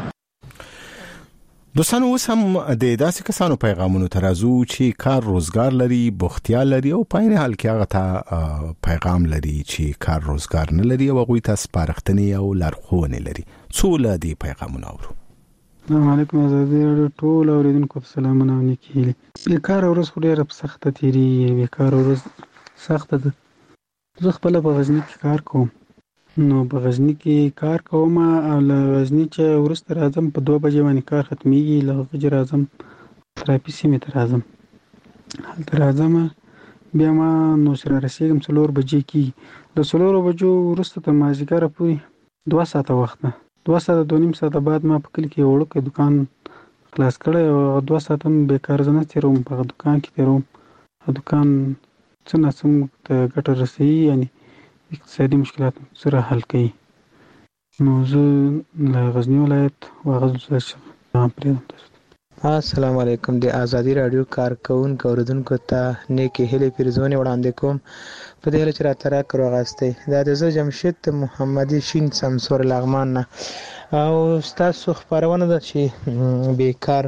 Speaker 2: دوستانو اوس هم د داسې کسانو پیغامونو ته راځو چې کار روزګار لري، بوختیا لري او په عین حال کې هغه ته پیغام لري چې کار روزګار نه لري او هغوی ته سپارښتنې او لارښوونې لري. څو له دې پیغامونه اورو.
Speaker 21: السلام علیکم. ازادي راډیو ټول اوریدونکو ته سلامونه او نیکې هیلې. بیکاره ورځ خو ډېره په سخته تېرېږي. بیکاره ورځ سخته ده. زه خپله په غزني کې کار کوم. نو په غزني کې کار کوم او له غزني چې وروسته راځم په دوه بجې باندې کار ختمیږي. له هغه چې راځم ترافي سیمې ته راځم. هلته راځم بیا ما نو چې رارسېږم څلور بجې کېږي. له څلورو بجو وروسته تر مازدیګره پورې دوه ساعته وخت ده. دوه ساعته دوه نیم ساعته بعد ما په کلي کې یو وړوکی دکان خلاص کړی او دوه ساعته هم بېکاره زه نه تېروم، په هغه دکان کې تېروم. هغه دکان څه ناڅه موږ ته ګټه رسوي، یعنې اقتصادي مشکلات سره حل کوي. نو زه له غزني ولایت واغظ ولسوالۍ څخه پرېږدم.
Speaker 24: السلام علیکم. د ازادي راډیو کارکوونکو اوریدونکو ته نیکې هیلې پیرزونې وړاندې کوم په دې هیله چې راته راکړو اغاستئ. دا د زه جمشید محمدي شین سمسور لغمان نه او ستاسو خپرونه ده چې بیکار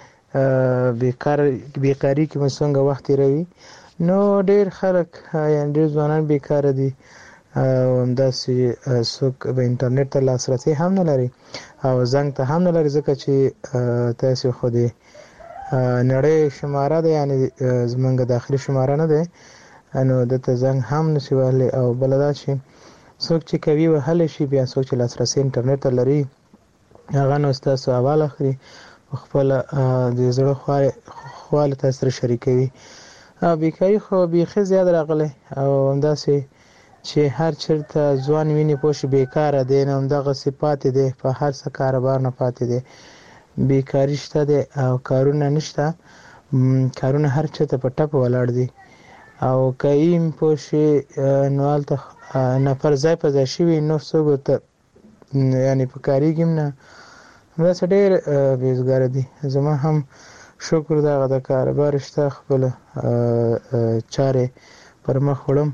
Speaker 24: بیکار بیکاري کې مو څنګه وخت تېروي. نو ډېر خلک یعنې ډېر ځوانان بیکاره دي او همداسې څوک به انټرنیټ ته لاسرسی هم نه لري او زنګ ته هم نه لري، ځکه چې تاسې خو د نړۍ شماره ده، یعنې زمونږ داخلي شماره نه ده، نو دته زنګ هم نشي وهلی. او بله دا چې څوک چې کوي وهلی شي، بیا څوک چې لاسرسی انټرنیټ ته لري هغه نو ستاسو احوال اخلي، خپله د زړه خواله تاسو سره شریکوي. بیکاري خو بیخي زیات راغلی او همداسې چې هر چېرته ځوان ویني پوه شي بیکاره دی، نو همدغسې پاتې دی، په هر څه کاروبار نه پاتې دی. بیکاری شته دی او کارونه نشته، کارونه هر چېرته په ټپه ولاړ دي او که ایم پوه شي نو هلته نفر ځای په ځای شوي، نور څوک ورته یعنې په کارېږي هم نه. داسې ډېر بېزګاره دي. زما هم شکر دغه د کاروبار شته، خپله چارې پر مخ وړم.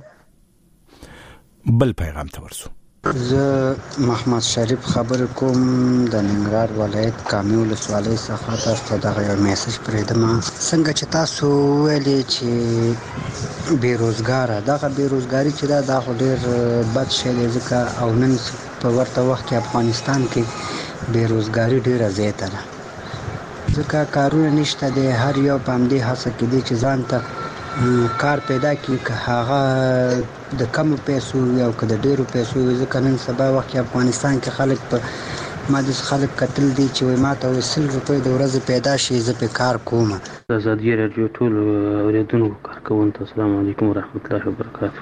Speaker 2: بل پیغام ته ورسو.
Speaker 1: زه محمد شریف خبرې کوم د ننګرهار ولایت کامې ولسوالۍ څخه. تاسو ته دغه یو میسج پرېږدم. څنګه چې تاسو ویلې چې بېروزګاره، دغه بېروزګاري چې ده دا خو ډېر بد شی دی، ځکه او نن په ورته وخت کې افغانستان کې بېروزګاري ډېره زیاته ده، ځکه کارونه نشته دی. هر یو په همدې هڅه کې دی چې ځان ته کار پیدا کړي، که هغه د کمو پیسو یا که د ډېرو پیسو وي، ځکه نن سبا وخت کې افغانستان کې خلک په ما داسې خلک کتل دي چې وایي ما ته وایي سل روپۍ د ورځې پیدا شي، زه پرې کار کوم.
Speaker 3: د ازادي راډیو ټولو اورېدونکو کارکوونکو ته السلام علیکم ورحمت الله وبرکاتو.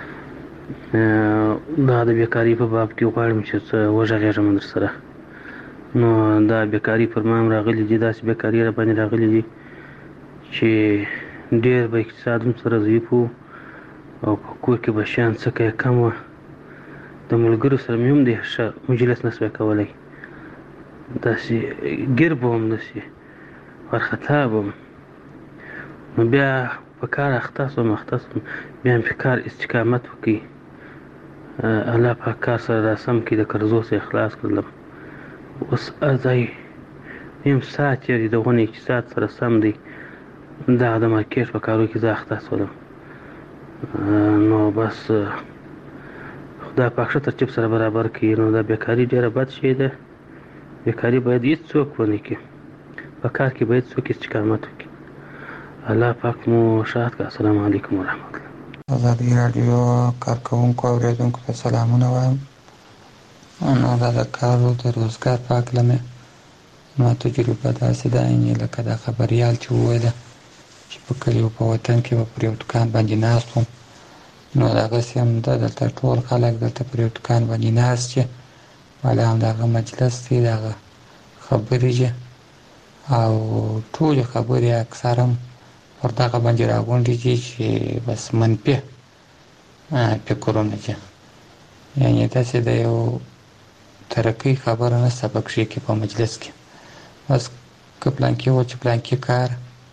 Speaker 3: دا د بیکاري په باب کې غواړم چې څه وغږېږم در سره. نو دا بیکاري پر ما هم راغلي دي، داسې بیکاري را باندې راغلي دي چې ډېر به اقتصاد هم سره ضعیف و او په کور کې به شیان څکه یې کم وه. د ملګرو سره مې هم د ښه مجلس نه سوی کولی، داسې ګیر به وم، داسې وارخطا به وم. نو بیا په کار اخته سوم اخته سوم بیا مې په کار استقامت وکړي، الله پاک کار سره راسم کړي، د قرضو څخه خلاص کړلم. اوس ځای نیم ساعت یې د غونې اقتصاد سره سم دی، دغه د مارکېټ په کارو کې زه اخته سولم. نو بس خدای پاک ښه ترتیب سره برابر کړي. نو دا بیکاري ډېره بد شی ده. بیکاري باید هېڅ څوک ونه کړي، په کار کې باید څوک استقامت وکړي. الله پاک مو ښه کړه. السلام علیکم ورحمت الله.
Speaker 4: ازادي راډیو کارکوونکو او اورېدونکو ته سلامونه وایم. نو دا د کار او د روزګار په هکله مې زما تجربه داسې ده، یعنې لکه دا خبریال چې وویله چې په کلیو په وطن کې به پر یو دوکان باندې ناست وم، نو دغسې هم ده. دلته ټول خلک دلته پر یو دوکان باندې ناست چې والا هم دغه مجلس دی، دغه خبرې چې او ټولې خبرې اکثر هم پر دغه باندې راغونډې دي چې بس منفي فکرونه چې یعنې داسې د یو ترقۍ خبره نشته پکښې کې په مجلس کې. بس که پلانکي و چې پلانکي کار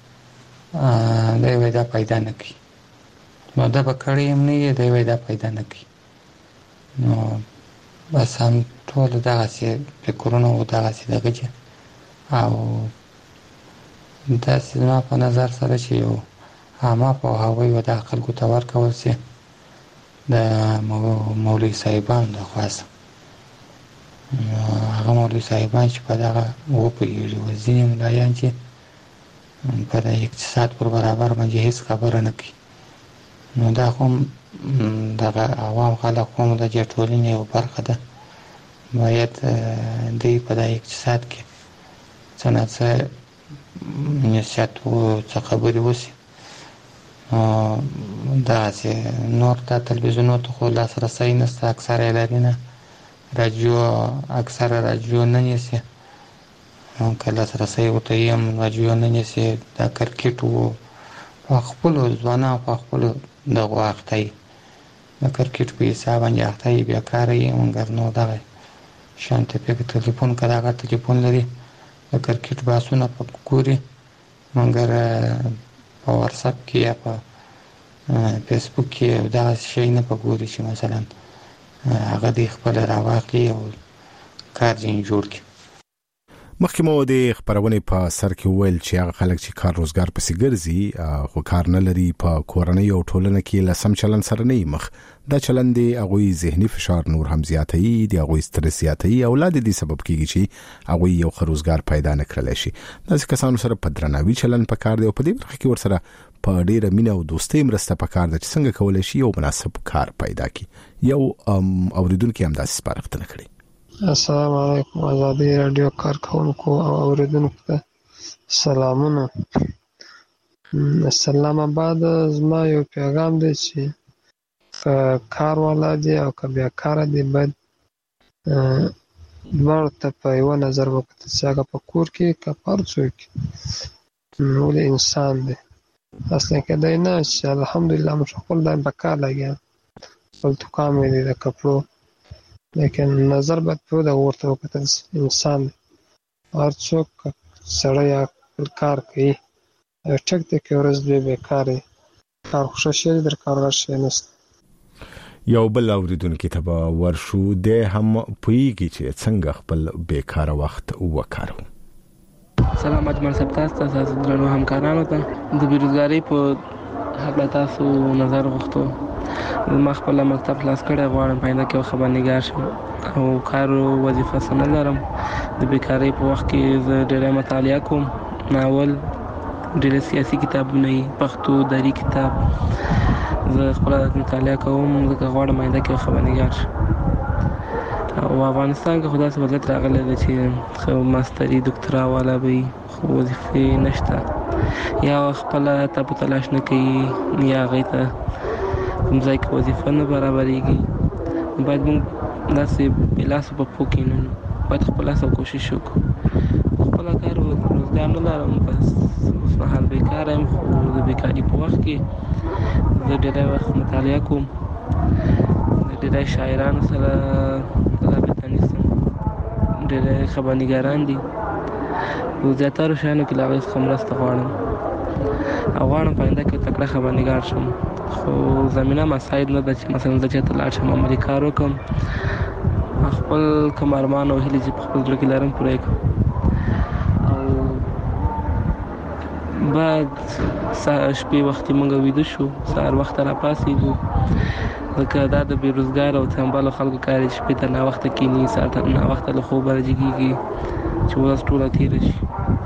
Speaker 4: دی وایي دا پیدا نه کوي، نو ده به کړی هم نه وي، دی وایي دا پیدا نه کوي. نو بس هم ټول دغسې فکرونه و دغسې دغه چې او داسې زما په نظر سره چې یو عامه پوهاوی و دغه خلکو ته ورکول سي د مولوي صاحبانو د خوا څخه. هغه مولوي صاحبان چې په دغه وپوهېږي، و ځینې ملایان چې په د اقتصاد پر برابر باندې هېڅ خبره نه کوي. نو دا خو هم دغه عوام خلک خو هم د دې ټولنې یوه برخه ده، باید دوی په دا اقتصاد کې څه نه څه نصیحت و څه خبرې وشي. دغسې نور دا تلویزیونو ته خو لاسرسی نشته، اکثره یې لري نه، راډیو اکثره راډیو نه نیسي، که لاسرسی ورته وي هم راډیو نه نیسي. دا کرکټ و په خپلو ځوانان په خپلو دغو اخته وي، د کرکټ په حساب باندې اخته وي، بېکاره وي. مګر نو دغه شان ته پکې تلیفون که دغه تلیفون لري د کرکټ بحثونه پکې ګوري، مګر په واتساپ کې یا په فیسبوک کې دغسې شی نه په ګوري چې مثلا هغه دوی خپله راواخلي او کار ځینې جوړ کړي.
Speaker 2: مخکې مو د خبرونې په سر کې وویل چې هغه خلک چې کار روزګار پسې ګرځي خو کار نه لري، په کورنۍ او ټولنه کې له سم چلند سره نه مخ. دا چلند دی هغوی ذهني فشار نور هم زیاتوي، د هغوی سترس زیاتوي او لا د دې سبب کېږي چې هغوی یو ښه روزګار پیدا نه کړلی شي. داسې کسانو سره په درناوي چلند پکار دی او په دې برخه کې ورسره په ډېره مینه او دوستۍ مرسته پکار ده چې څنګه کولی شي یو مناسب کار پیدا کړي. یو اوریدونکي هم داسې سپارښتنه کړې.
Speaker 5: السلام علیکم. ازادي راډیو کارکوونکو او اوریدونکو ته سلامونه. اسلام آباد زما یو پیغام دی چې که کار والا دی او که بیکاره دی باید دواړو ته په یوه نظر وکتل چې هغه په کور کې که په هر څوک نو ولې انسان دی اصلا کېدای نه چې الحمدلله موږ خپل دا په کار لګیا خپل دوکان مې دی د کپړو لیکن نظر باید په دغه ورته وکتل انسان دی هر څوک سړی یا خپل کار کوي ټک دی که ورځ دوی بېکار یې کار خو ښه شی دی در کار غټ شی نشته
Speaker 2: یو بل اوریدونکي ته به ورشو دی هم پوهیږي چې څنګه خپل بیکاره وخت وکاروو.
Speaker 6: سلام اجمل صاحب، تاسو ته تاسو درنو همکارانو ته د بیروزګارۍ په هکله تاسو نظر غوښتو. ما خپل مکتب خلاص کړی، غواړم په آینده کې یو خبرنګار شم او کار وظیفه څه نه لرم. د بیکارۍ په وخت کې زه ډېری مطالعه کوم، ناول، ډېر سیاسي کتابونه یې، پښتو دري کتاب زه خپله مطالعه کوم، ځکه غواړم آینده کې یو خبرنګار شم. او افغانستان کې خو داسې وضعیت راغلی دی چې ماستري دکترا والا به وي خو وظیفې نشته، یا خپله ته په تلاش نه کوي یا هغوی ته کوم ځای کې وظیفه نه برابرېږي. باید موږ داسې بې لاسو په پښو کښېنو، باید خپل لاس او کوشش وکړو. خپله کار روزګار نه لرم، بس اوس مهال بېکاره یم، خو د بېکاري په وخت کې زه ډېری وخت مطالعه کوم، د ډېری شاعرانو سره رابطه نیسم، ډېری خبرنګاران دي، په زیاترو شیانو کې له هغوی څخه مرسته غواړم او غواړم په آینده کې تکړه خبرنګار شم. خو زمینه مساعد نه ده چې مثلا زه چېرته لاړ شم عملي کار وکړم، خپل کوم ارمان او هیلې چې په خپل زړه کې لرم پوره یې کړم. او بعد شپې وختې موږ ویده شو، سهار وخته راپاڅېږو، ځکه دا د بېروزګار او تنبلو خلکو کار دی چې شپې ته ناوخته کښېني، سهار ته ناوخته له خوبه راجګېږي چې ورځ ټوله تېره شي.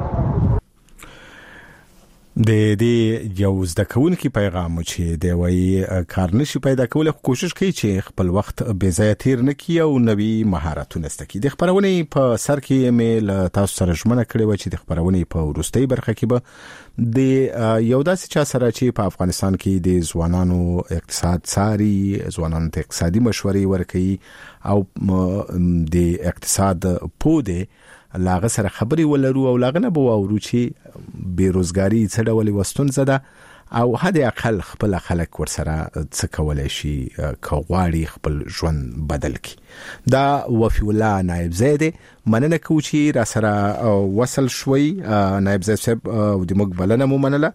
Speaker 2: د دې یو زده کوونکی پیغام چې دی وایي کار نشي پیدا کولی، خو کوشش کوي چې خپل وخت بې ځایه تیر نه کړي او نوي مهارتونه زده کړي. د خپرونې په سر کې مې له تاسو سره ژمنه کړې وه چې د خپرونې په وروستۍ برخه کې به د یو داسې چا سره چې په افغانستان کې د ځوانانو اقتصاد څاري، ځوانانو ته اقتصادي مشورې ورکوي او د اقتصاد پوه دی، لاغه سره خبرې ولرو او لاغه نه به واورو چې بیروزګاری څه ډول یوه ستونزه ده او حد اقل خپل خلک ورسره څه کولی شي که غواړي خپل ژوند بدل کړي. دا وفي الله نایبزی دی، مننه کوو چې را سره وصل شوي نایبزی صاحب او د موږ بلنه مو منله.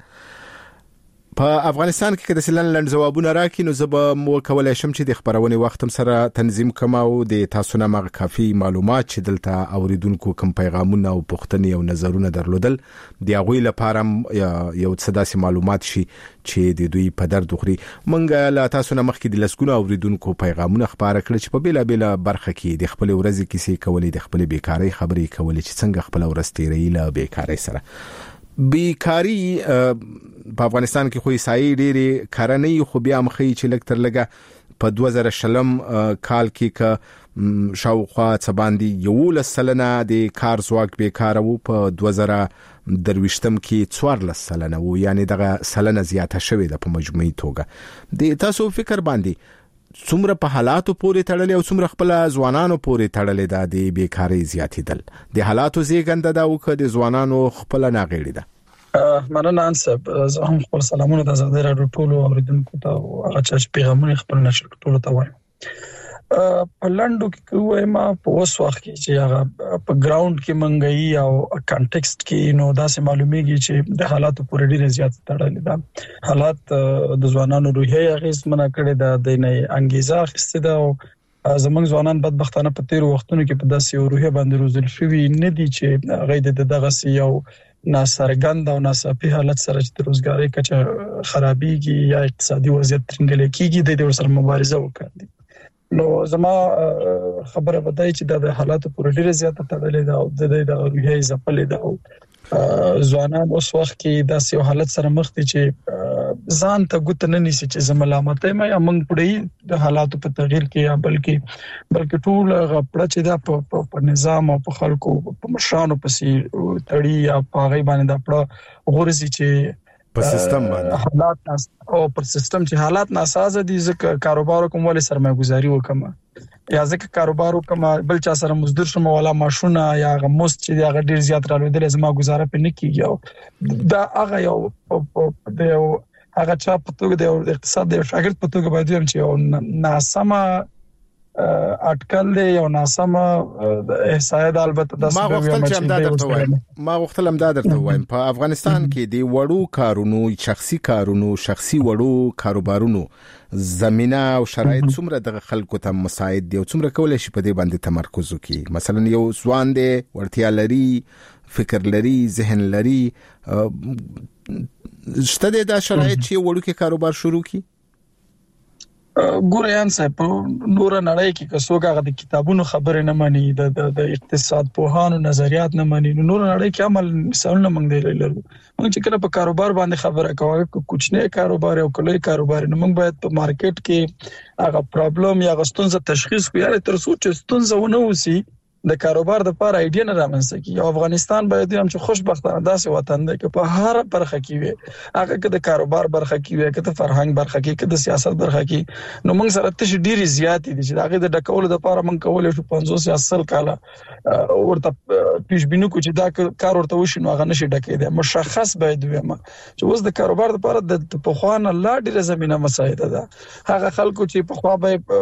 Speaker 2: په افغانستان کې که داسې لنډ لنډ ځوابونه راکړي نو زه به وکولی شم چې د خپرونې وخت هم سره تنظیم کړم او د تاسو نه هغه کافي معلومات چې دلته اوریدونکو کوم پیغامونه او پوښتنې او نظرونه درلودل د هغوی لپاره یو څه داسې معلومات شي چې د دوی په درد وخوري. موږ له تاسو نه مخکې د لسګونو اوریدونکو پیغامونه خپاره کړل چې په بېلابېله برخه کې د خپلې ورځې کیسې کولې، د خپلې بېکارۍ خبرې کولې چې څنګه خپله ورځ تېروي له بېکارۍ سره. بیکاری په افغانستان کې خو یې ډېرې کرنۍ خو بیا هم ښیي چې لږ تر لږه په دوه زره شلم کال کې که شاوخوا څه باندې یولس سلنه د کار ځواک بیکاره و، په دوه زره درویشتم کې څوارلس سلنه و، یعنې دغه سلنه زیاته شوې ده په مجموعي توګه. د تاسو فکر باندې څومره په حالاتو پورې تړلې او څومره خپل ځوانانو پورې تړلې ده د بیکارۍ زیاتېدل؟ د حالاتو زیږنده ده او که د ځوانانو خپل ناغېړي ده؟
Speaker 7: مننه انصب، زه هم خپل سلامونه د آزادۍ راډیو ټولو اوریدونکو ته او هغه چا چې پیغامونه خپل نشر ټولو ته وایم. په لنډو کې وایم په اوس وخت کې چې هغه په ګراوند کې منګي او کانټیکست کې نو داسې معلومیږي چې د حالاتو پورې ډېر زیات تړلې ده. حالات د ځوانانو روحیه اغېزمنه کړې ده، د نه انګیزه اخیستې ده او زمونږ ځوانان بدبختانه په تیر وختونو کې په داسې روحیه باندې روزل شوي نه دي چې هغه د دغه یو ناسرګند او ناڅاپي حالت سره چې د روزګارۍ کچه خرابېږي یا اقتصادي وضعیت ترنګلې کېږي د دې ورسره مبارزه وکړي. نو زما خبره بدای چې د حالاتو پر ډیره زیاته تړلې ده او د دې د روحیه ځپلې ده او ځوانان اوس وخت کې داسې یو حالت سره مخ دي چې ځان ته ګوت نه نیسي چې زملامت ما یا موږ پړې د حالاتو په تغییر کې یا بلکې بلکې ټول غپړه چې دا په نظام او په خلکو په مشرانو پسې تړي یا په غي باندې دا پړه غورځي چې
Speaker 2: په سیستم باندې
Speaker 7: حالات او پر سیستم چې حالات ناسازه دي، ځکه کاروبار کوم ولې سرمایه گذاري وکم یا ځکه کاروبار وکم بل چا سره مزدور شم ولا ماشونه یا غموس چې هغه ډیر زیات رالوېدل زما گزاره په نکیږي دا هغه یو د یو هغه چا په توګه د اقتصاد د شاګرد په توګه باید ویم چې یو ناسمه اټکل دی یو ناسمه احصایه د البته د
Speaker 2: ما غوښتل چې امداد درته وایم ما غوښتل امداد درته وایم په افغانستان کې د وړو کارونو شخصي کارونو شخصي وړو کاروبارونو زمينه او شرایط څومره د خلکو ته مساعد دي او څومره کولای شي په دې باندې تمرکز وکړي مثلا یو ځوان دی ورتیا لري فکر لري ذهن لري شته د شرایط چې وړو کې کاروبار شروع کړي
Speaker 7: ګوریان صاحب نور نړۍ کې کڅوګه غو د کتابونو خبرې نه مانی د د اقتصاد پوهانو نظریات نه مانی نور نړۍ کې عمل مثالونه موږ دی لرو موږ چې کله په کاروبار باندې خبره کوو کوچنی کاروبار او کلي کاروبار نو موږ باید په مارکیټ کې هغه پرابلم یا غستونزه تشخیص کوو یا تر څو چې ستونزه ونه وسی د کاروبار د لپاره ایډیا نه رامنځته کی او افغانستان باید هم چې خوشبختانه داسې وطن دی چې په هر برخه کې وي هغه کې د کاروبار برخه کې وي کې د فرهنګ برخه کې کې د سیاست برخه کې نو موږ سره تش ډیری زیات دي چې هغه د ډکول د لپاره موږ کولای شو پنځوس یا سل کاله ورته پیش بینو کو چې دا کار ورته وشي نو هغه نشي ډکې دی مشخص باید وي چې اوس د کاروبار لپاره د پخوانه لا ډیره زمينه مساعده ده هغه خلکو چې په خوا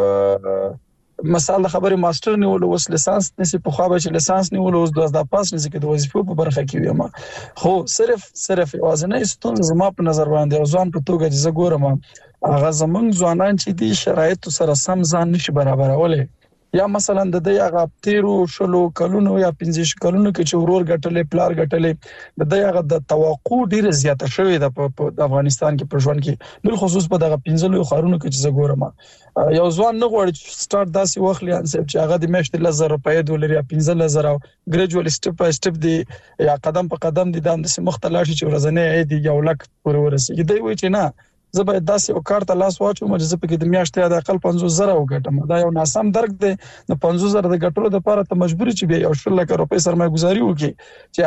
Speaker 7: به مثال خبره ماستر نیول او لیسانس نسی په خو به چې لیسانس نیول او د پاس نسی کې د وظیفو په برخه کې ویم خو صرف صرف وازنه ستون زما په نظر باندې ځوان په توګه چې زګورم هغه زمونږ ځوانان چې دي شرایط سره سم ځان نشي برابرولې یا مثلا د دې هغه تیرو شلو کلونو یا پنځه کلونو کې چې ورور غټلې پلار غټلې د دې هغه د توقع ډیره زیاته شوې ده په افغانستان کې په ژوند کې بل خصوص په دغه پنځلو خارونو کې چې زګورم یو ځوان نه غواړي چې سٹارټ داسې وخت لان سپ چې هغه د میاشتې لزر روپۍ دولري یا پنځه لزر ګریجوال سټپ بای سټپ دی یا قدم په قدم دي د مختلف شي چې ورځنی دی یو لک پورې ورسېږي دی وایي چې نه زه باید داسې او کارت لاس واچوم چې زه پکې د میاشتې د اقل پنځوس زره وګټم دا یو ناسم درک دی د پنځوس زره د ګټلو لپاره ته مجبور چې بیا یو شل لک روپۍ سرمایه گذاري وکړي چې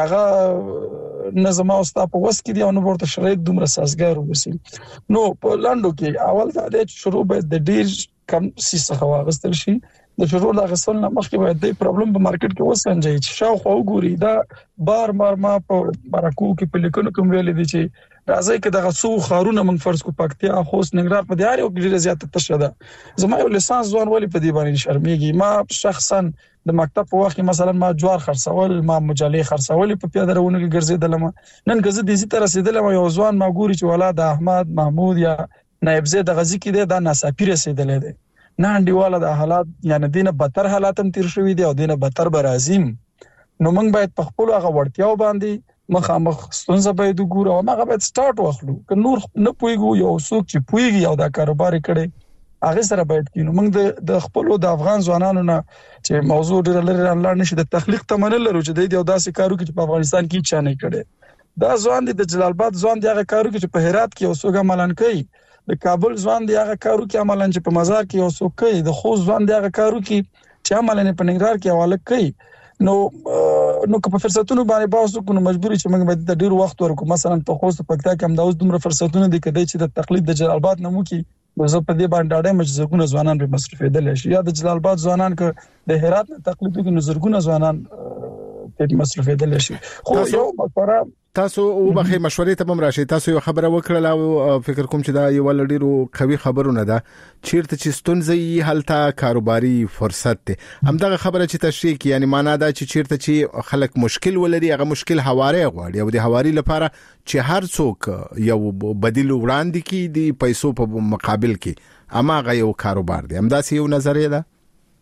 Speaker 7: هغه نظم او ستا په وس کې دی او نو ورته شرایط دومره سازګار وسی نو په لاندو کې اول دا د شروع باید د ډیر کم سیسه واغستل شي د شروع د غسل نه مخکې باید د پرابلم په مارکیټ کې وسنجي چې شاوخوا وګوري دا بار بار ما په بارکو کې په لیکونو کوم ویل دي چې راځي کې دغه څو خارونه من فرض کو پکتیا خوست ننګرهار په دیار یو ډیره زیاته تشه ده زما یو لیسانس ځوان ولی په دی باندې شرمېږي ما شخصا د مکتب په وخت مثلا ما جوار خرڅول ما مجلې خرڅول په پیاده روانو کې ګرځیدل نن غزه د دې تر رسیدل ما یو ځوان ما ګوري چې ولادت احمد محمود یا نائب زید غزي کې دا ناصافي رسیدل دي نه انډیواله د حالات یعنی دینه بدتر حالات هم تیر شوې دي او دینه بدتر برازیم نو موږ باید په خپل هغه وړتیاو باندې مخامخ ستونزه باید وګورو او هغه باید سٹارټ واخلو که نور نه پويګو یو څوک چې پويږي او دا کاروبار کړي هغه سره باید کینو موږ د خپل د افغان ځوانانو نه چې موضوع ډېر لري الله نشي د تخلیق تمنه لرو چې د دې داسې کارو کې په افغانستان کې چا نه کړي دا ځوان دي د جلال آباد ځوان دی هغه کارو کې چې په هرات کې اوسوګه ملان کوي د کابل ځوان دی هغه کارو کې عملاً چې په مزار کې اوسو کوي د خوست ځوان دی هغه کارو کې چې عملاً په ننګرهار کې حواله کوي نو نو که په فرصتونو باندې باوسو کو نو مجبوري چې موږ باید د ډیر وخت ورکو مثلا په خوست پکتا کې هم دا اوس دومره فرصتونه دي کدی چې د تقلید د جلال آباد نمو کې نو زه په دې باندې ډاډه مې زګونه ځوانان به مصرفېدل شي یا د جلال آباد ځوانان ک د هرات نه تقلید کې نو زګونه ځوانان په مصرفېدل شي خو یو مشوره
Speaker 2: تاسو او بخې مشورې ته هم راشي تاسو یو خبره وکړه او فکر کوم چې دا یو ولډیرو قوي خبرونه ده چیرته چې ستونزې حالته کاروباري فرصت ده همدغه خبره چې تشریح کی یعنی معنا دا چې چیرته چې خلک مشکل ولري هغه مشکل حواله غواړي او د حواري لپاره چې هر څوک یو بدیل وړاندې کی دی پیسو په مقابل کې اما هغه یو کاروبار دی همدا سی یو نظریه ده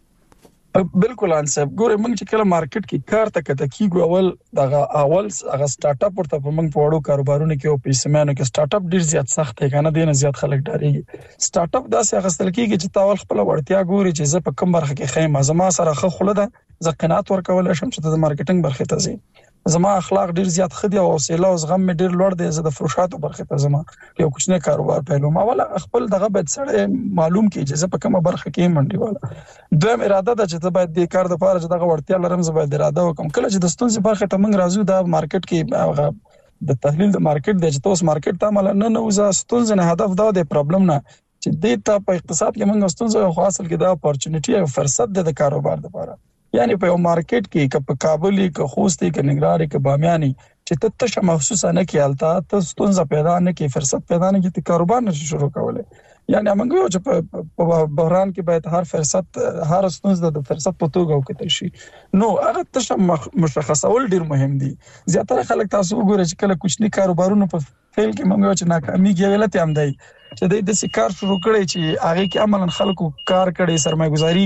Speaker 7: بالکل انسب ګوره موږ چې کله مارکیټ کې کار ته کته کیږو اول دغه اول هغه سٹارټ اپ ورته په موږ په وړو کاروبارونو کې او پیسمانو کې سٹارټ اپ ډیر زیات سخت دی کنه دینه زیات خلک ډاریږي سٹارټ اپ داسې غسل کیږي چې تاول خپل وړتیا ګوري چې زه په کوم برخه کې خیمه زما سره خه خله ده زه قناعت ورکول شم چې د مارکیټینګ برخه ته ځم زما اخلاق ډیر زیات خدي او حوصله او زغم مې ډیر لوړ دی زه د فروشاتو برخه ته زما یو کوچنی کاروبار پیلوم اوله خپل دغه بد سره معلوم کی چې زه په کومه برخه کې منډي والا دویم اراده ده چې زه باید د کار د لپاره چې دغه وړتیا لرم زه باید اراده وکم کله چې د ستونزې برخه ته موږ راځو د مارکیټ کې د تحلیل د مارکیټ د چې تاسو مارکیټ ته عمل نه نه وځه ستونزې نه هدف دا د پرابلم نه چې د ته په اقتصاد کې موږ ستونزه خو اصل کې دا اپورچونټي او فرصت د کاروبار لپاره یعنی په یو مارکیټ کې ک په کابل کې خوست کې نګران کې بامیاني چې ته تشه محسوسه نه کیالتا ته ستونزه پیدا نه کی فرصت پیدا نه کی ته کاروبار نشي شروع کولای یعنی موږ یو چې په بحران کې باید هر فرصت هر ستونزه د فرصت په توګه وکړل شي نو هغه تشه مشخصول ډیر مهم دي زیاتره خلک تاسو وګورئ چې کله کوچني کاروبارونه په فیل کې موږ چې ناکامي کې غلط هم دی چې د دې کار شروع کړي چې هغه کې عملاً خلکو کار کړي سرمایه‌گذاری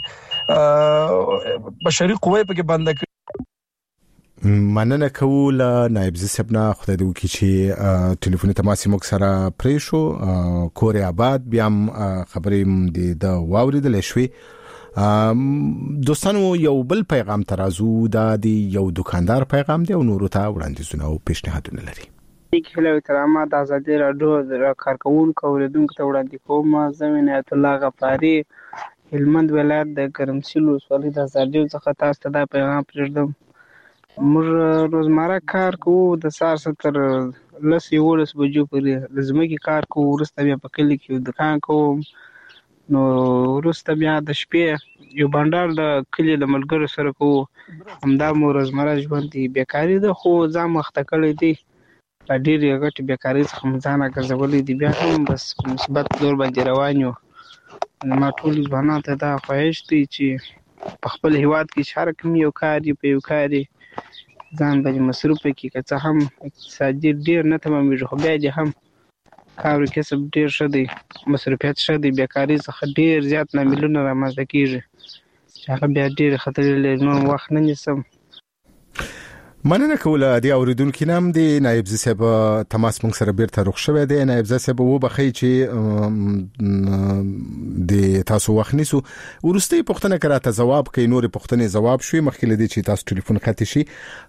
Speaker 7: کړي بشري قوه په کې بند کړي
Speaker 2: مننه کول نائب زسبنا خدای دې وکړي چې ټلیفوني تماس موږ سره پرې شو کوري آباد بیا خبرې د واوریدل شوي دوستانو یو بل پیغام ترازو د یو دکاندار پیغام دی او نورو ته وړاندیزونه او پیشنهادونه لري
Speaker 8: کله ترامه د ازادي رادیو د کارکونکو اوریدونکو ته وړاندې کوم زمين ایت الله غفاری هلمند ولایت د ګرمسیل ولسوالۍ د ازادي څخه تاسو ته دا پیغام پرېږدم موږ روزمره کار کوو د سار ستر لس یولس بجو پورې لازمي کار کوو ورسته بیا په کلی کې دکان کوم نو ورسته بیا د شپې یو بانډار د کلی د ملګرو سره کوو همدا مو روزمره ژوند دی بیکاری ده خو ځم وخت کړی دی ډېر یو غټ بیکاری څخه مزانه ګرځولې دی بیا هم بس مثبت دور باندې روان یو ما ټول ځوانان ته دا خواهش دی چې په خپل هیواد کې شهر کې یو کار دی په یو کار ځان باندې مصروف کې که څه هم اقتصادي ډیر نه تمامېږي خو بیا دې هم کار کسب ډیر شه دی مصروفیت شه دی بیکاری څخه ډیر زیات لاملونه رامنځته کیږي چې هغه بیا ډیر خطر لري نو وخت نه نیسم
Speaker 2: مننه کوله دی اوریدونکو نام دی نائب زسب تماس مونږ سره بیرته روښ شوی دی نائب زسب وو بخی چې د تاسو وخت نیسو ورسته پښتنه کراته جواب کوي نور پښتنه جواب شوي مخکې لدی چې تاسو ټلیفون خاطی شي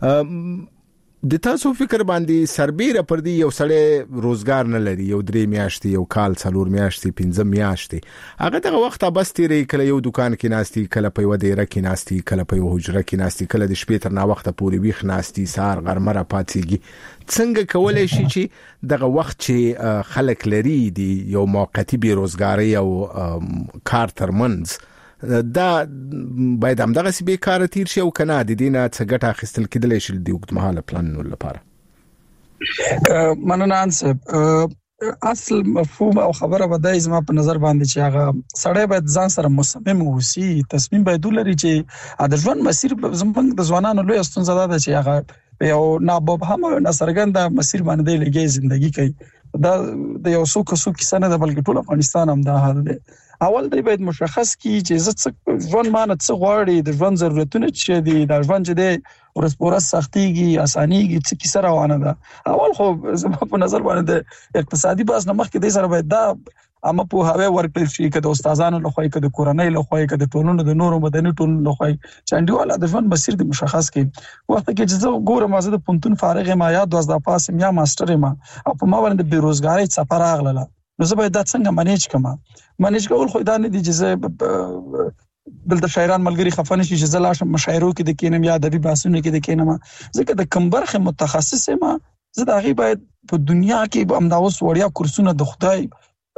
Speaker 2: د تاسو فکر باندې سربېره پر دی یو سړی روزګار نه لري یو درې میاشتې یو کال څلور میاشتې پنځه میاشتې هغه دغه وخت بس تیری کله یو دکان کې ناشتي کله په یو ډیره کې ناشتي کله په یو حجره کې ناشتي کله د شپې تر نا وخت پورې ویخ ناشتي سار غرمره پاتېږي څنګه کولای شي چې دغه وخت چې خلک لري دی یو موقتی بیروزګاری او کار ترمنځ دا باید هم دغه سی به کار تیر شي او کنه د دینه څه ګټه اخیستل کېدلی شي د وخت مهاله پلانونو لپاره
Speaker 7: مننه انسب اصل مفهوم او خبره بدای زما په نظر باندې چې هغه سړی باید ځان سره مصمم اوسي تصمیم باید ولري چې د ژوند مسیر زمونږ د ځوانانو لوی ستونزه ده چې هغه یو ناببهم او ناسرګند مسیر باندې لګي ژوندۍ کوي دا د یو څوک څوک کیسه نه ده بلکې ټول افغانستان هم دا حال دی اول دی باید مشخص کی چې زه ژوند مان څه غواړي د ژوند ضرورتونه چې دي د ژوند چې دی ورسپورس سختيږي اسانيږي څه کی سره روانه ده اول خو زما په نظر باندې د اقتصادي باز نمخ کې د سره باید دا اما په هغه ورکل شي کده استادانو له خوای کده کورنۍ له خوای کده ټولنو د نورو مدني ټولنو له خوای چاندیواله د ژوند مسیر د مشخص کې وخت کې چې زه ګورم از د پونتون فارغ ما یا دوه پاسم یا ماستر ما او په ما باندې بیروزګاری سفر اغله نو زه باید دا څنګه منیج کما منیج کول خو دا نه دي چې دلته شاعران ملګری خفن شي چې زه لاشم مشاعرو کې د کینم یا ادبي بحثونو کې د کینم ځکه د کمبرخ متخصص ما زه دا غي باید په دنیا کې امداوس وړیا کورسونه د خدای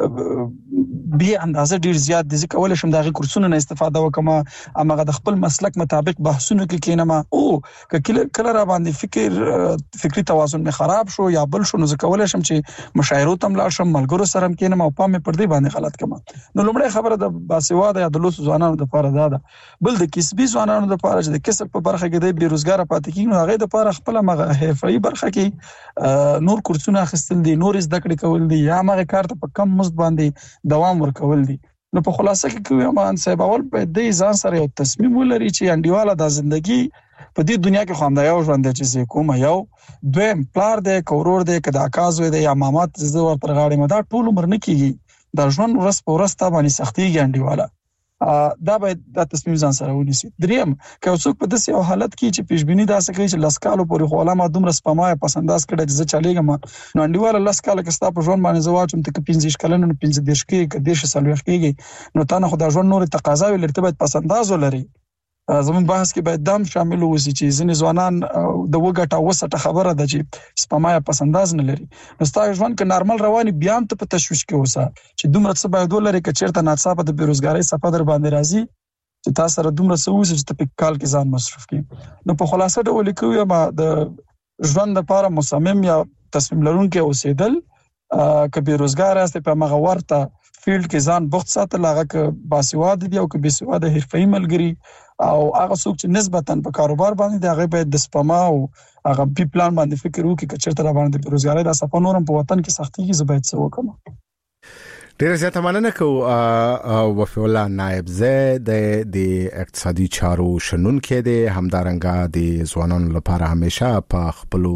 Speaker 7: به اندازه ډیر زیات دي ځکه ول شم دغه کورسونو نه استفاده وکم امغه د خپل مسلک مطابق بحثونه کې کینم او کله کله را باندې فکر فکری توازن می خراب شو یا بل شو نو ځکه ول شم چې مشاعرو تم لا شم ملګرو سره کینم او پام پر دې باندې غلط کما نو لومړی خبره د باسواده یا د لوس ځوانانو د لپاره ده بل د کسبي ځوانانو د لپاره چې د کسب په برخه کې د بیروزګار پاتې کیږي هغه د لپاره خپل مغه حرفي برخه کې نور کورسونه اخیستل دي نور زده کړې کول دي یا مغه کار ته په کم باندې دوام ورکول دي نو په خلاصه کې کوم مان صاحب اول په دې ځان سره یو تصمیم ولري چې انډیواله د ژوندۍ په دې دنیا کې خو هم دا یو ژوند چې کوم یو دویم پلار دې کورور دې کدا اکاز وې دې یا مامات زه ورته غاړې مدا ټول عمر نه کیږي دا ژوند ورس په ورس تا باندې سختيږي انډیواله دا باید د تصمیم ځان سره ونیسي دریم که څوک په داسې یو حالت کې چې پیشبینی داسې کوي چې لسکالو پورې خو علامه دومره سپمای پسنداز کړي چې زه چاليږم نو انډیواله لسکاله کې ستا په ژوند باندې زواچم ته پنځه کلن نو پنځه دیش کې کې دیش سالوخ کېږي نو تا نه خدای ژوند نور تقاضا ولرته باید پسنداز ولري زمون بحث کې باید دام شامل وسی چې ځینې ځوانان د وګټه وسټه خبره ده چې سپمایا پسنداز نه لري. نو ستاسو ژوند کې نارمل رواني بیا هم ته په تشويش کې اوسه چې دومره څه باید ولري چې چیرته ناڅاپه د بیروزګاری صفه در باندې راځي چې تاسو سره دومره څه وسی چې په کال کې ځان مصرف کړئ. نو په خلاصه ډول کې ما د ژوند لپاره مصمم یا تصمیم لرونکي اوسېدل ک بیروزګار است په مغه ورته فیلډ کې ځان بوخت ساتل، هغه ک باسواده دی او ک باسواده حرفي ملګری او هغه څوک چې نسبتاً په کاروبار باندې دی هغه باید د سپما او هغه بي پلان باندې فکر وکړي چې چیرته باندې بیروزګاری د صفه نورم په وطن کې سختي کې زبېد څه وکم.
Speaker 2: ډیر زیاته مننه کو وفي الله نائب زه د اقتصادي چارو شنن کې د همدارنګه د ځوانانو لپاره همیشه په خپل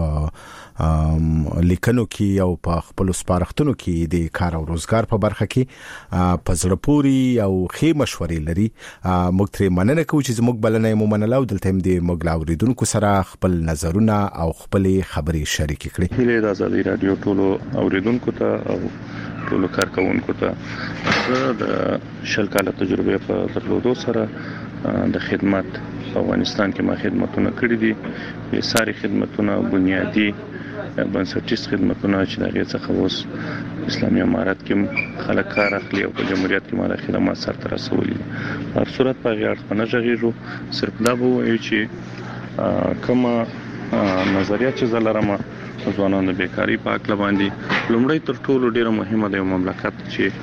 Speaker 2: لیکنو کې او په خپل سپارښتنو کې د کار او روزګار په برخه کې په زړه پوري او ښه مشورې لري. موږ ترې مننه کوو چې زموږ بلنه مو منلو دلته هم د موږ لاوریدونکو سره خپل نظرونه او خپل خبرې شریک کړي.
Speaker 9: هیله د ازادي رادیو ټولو اوریدونکو ته او ټولو کارکونکو ته د شل کاله تجربه په درلودو سره د خدمت افغانستان کې ما خدمتونه کړې دي، به ساري خدمتونه بنیادی بنسټیز خدمتونه چې دغه څخه اوس اسلامي امارات کې خلک کار اخلي او په جمهوریت کې مال خدمات سره رسولي. په هر صورت په غیر خپل ژغیرو صرف دا وایي چې کومه نظریه چې زلرمه ځوانانو بیکاری په اړه باندې لومړی تر ټولو ډیره مهمه ده مملکت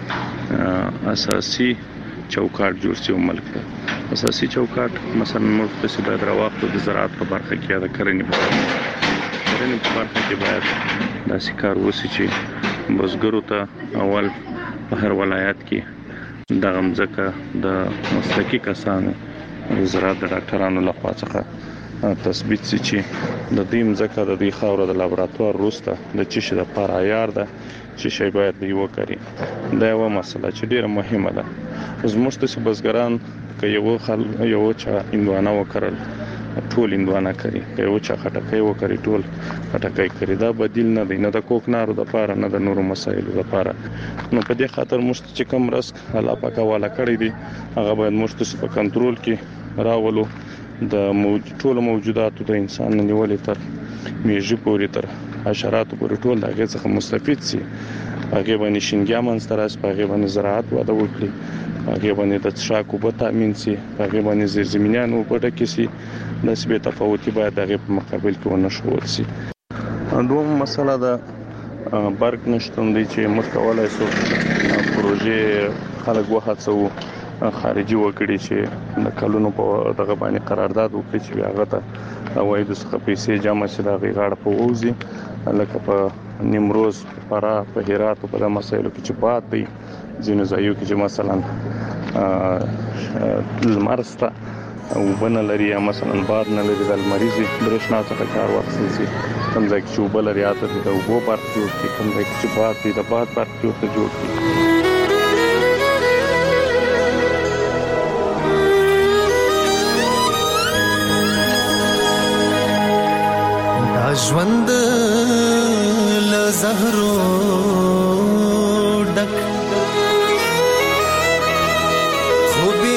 Speaker 9: چې اساسي چوکاټ جوړ شي او ملک ده. اساسي چوکاټ مثلا موږ ته باید راوخت د زراعت په برخه کې د کرنې په کرنې په برخه کې باید د سکار وسی چې بزګرو ته اول په هر ولایت کې د غمزکه د مسلکي کسانو زراعت د ډاکټرانو لخوا څخه تثبیت سي چې د دې مزکه د دې خاور د لابراتوار روسته د چشي د پاره عیار ده چې شی باید دی وکړي. دا یو مسله چې ډیره مهمه ده. زموږ ته بزګران که یو خل یو چا اندوانه وکړل ټول اندوانه کوي، که یو چا خټکای وکړي ټول خټکای کوي. دا بدیل نه دی، نه د کوکنارو د پاره نه د نورو مسایلو د پاره. نو په دې خاطر موږ چې کوم رسک الله پاک والا کړی دی هغه باید موږ په کنټرول کې راولو. د موجود ټول موجوداتو د انسان نیولې تر میږي پورې تر حشرات پورې ټول دغه څخه مستفید سي. هغه باندې شینګیا منستراس په هغه باندې زراعت وده وکړي، هغه باندې د څښاک او تامین سي، هغه باندې زیرزمینیان او پټه کې سي. د سبه تفاوتي باید هغه په مقابل کې ونه شول سي. دوم مسله ده برق نشته دی چې موږ کولای شو پروژې خلک وهڅو خارجي وکړي چې د کلونو په دغه باندې قرارداد وکړي چې هغه ته وایي د څه پیسې جمع شي د غاړه په ووزي لکه په نیمروز فرا په هرات په د مسایلو کې چې باد دی ځینې ځایو کې چې مثلا لمرسته او بنه لري یا مثلا باد نه لري د لمریزي برېښنا څخه کار واخیستل شي. کوم ځای چې وبل لري اته د اوبو برق جوړ کړي، کوم ځای چې باد دی د باد برق جوړ کړي.
Speaker 10: ژوند له زهرو ډک خو بې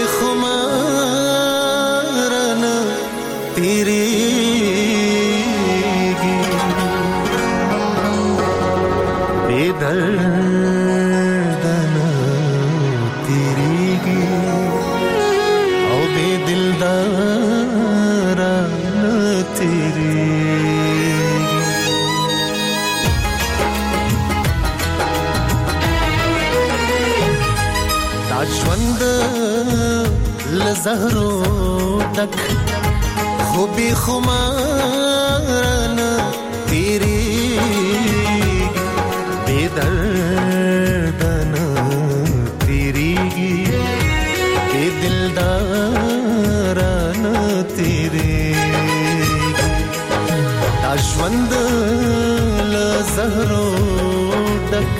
Speaker 10: خماره نه تېرېږي، بې درده نه تېرېږي او بې دلداره نه تېرېږي. ژوند له زهرو ډک خو بې خماره نه تېرېږي، بې درده نه تېرېږي، بې دلداره نه تېرېږي. دا ژوند له زهرو ډک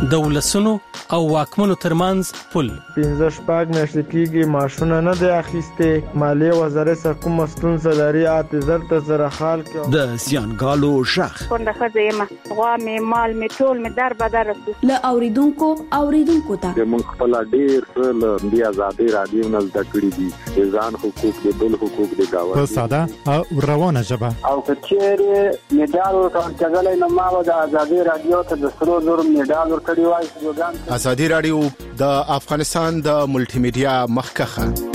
Speaker 11: د ولسونو او واکمنو ترمنځ پل.
Speaker 12: پنځه شپږ میاشتې کېږي ماشونه نه دی اخیستې. مالیې وزارت څخه کومه ستونزه لري اته زر ته زره حال کړو.
Speaker 13: د زیانګالو شخ
Speaker 14: کونډه ښځه یم، غوا مې مال مې ټول مې در بدر شو.
Speaker 25: له اوریدونکو اوریدونکو ته
Speaker 26: موږ خپل ډېر له دې آزادۍ رادیو نه زده کړي دي، د ځان حقوق د بل حقوق د گاونډي
Speaker 27: په ساده او روانه ژبه.
Speaker 28: او کچېرې میډال ورکړل کېدلای نو ما د آزادۍ رادیو ته د سرو زرو میډال ورکړی وای.
Speaker 2: ازادي رادیو د افغانستان د ملټي میډیا مخکخه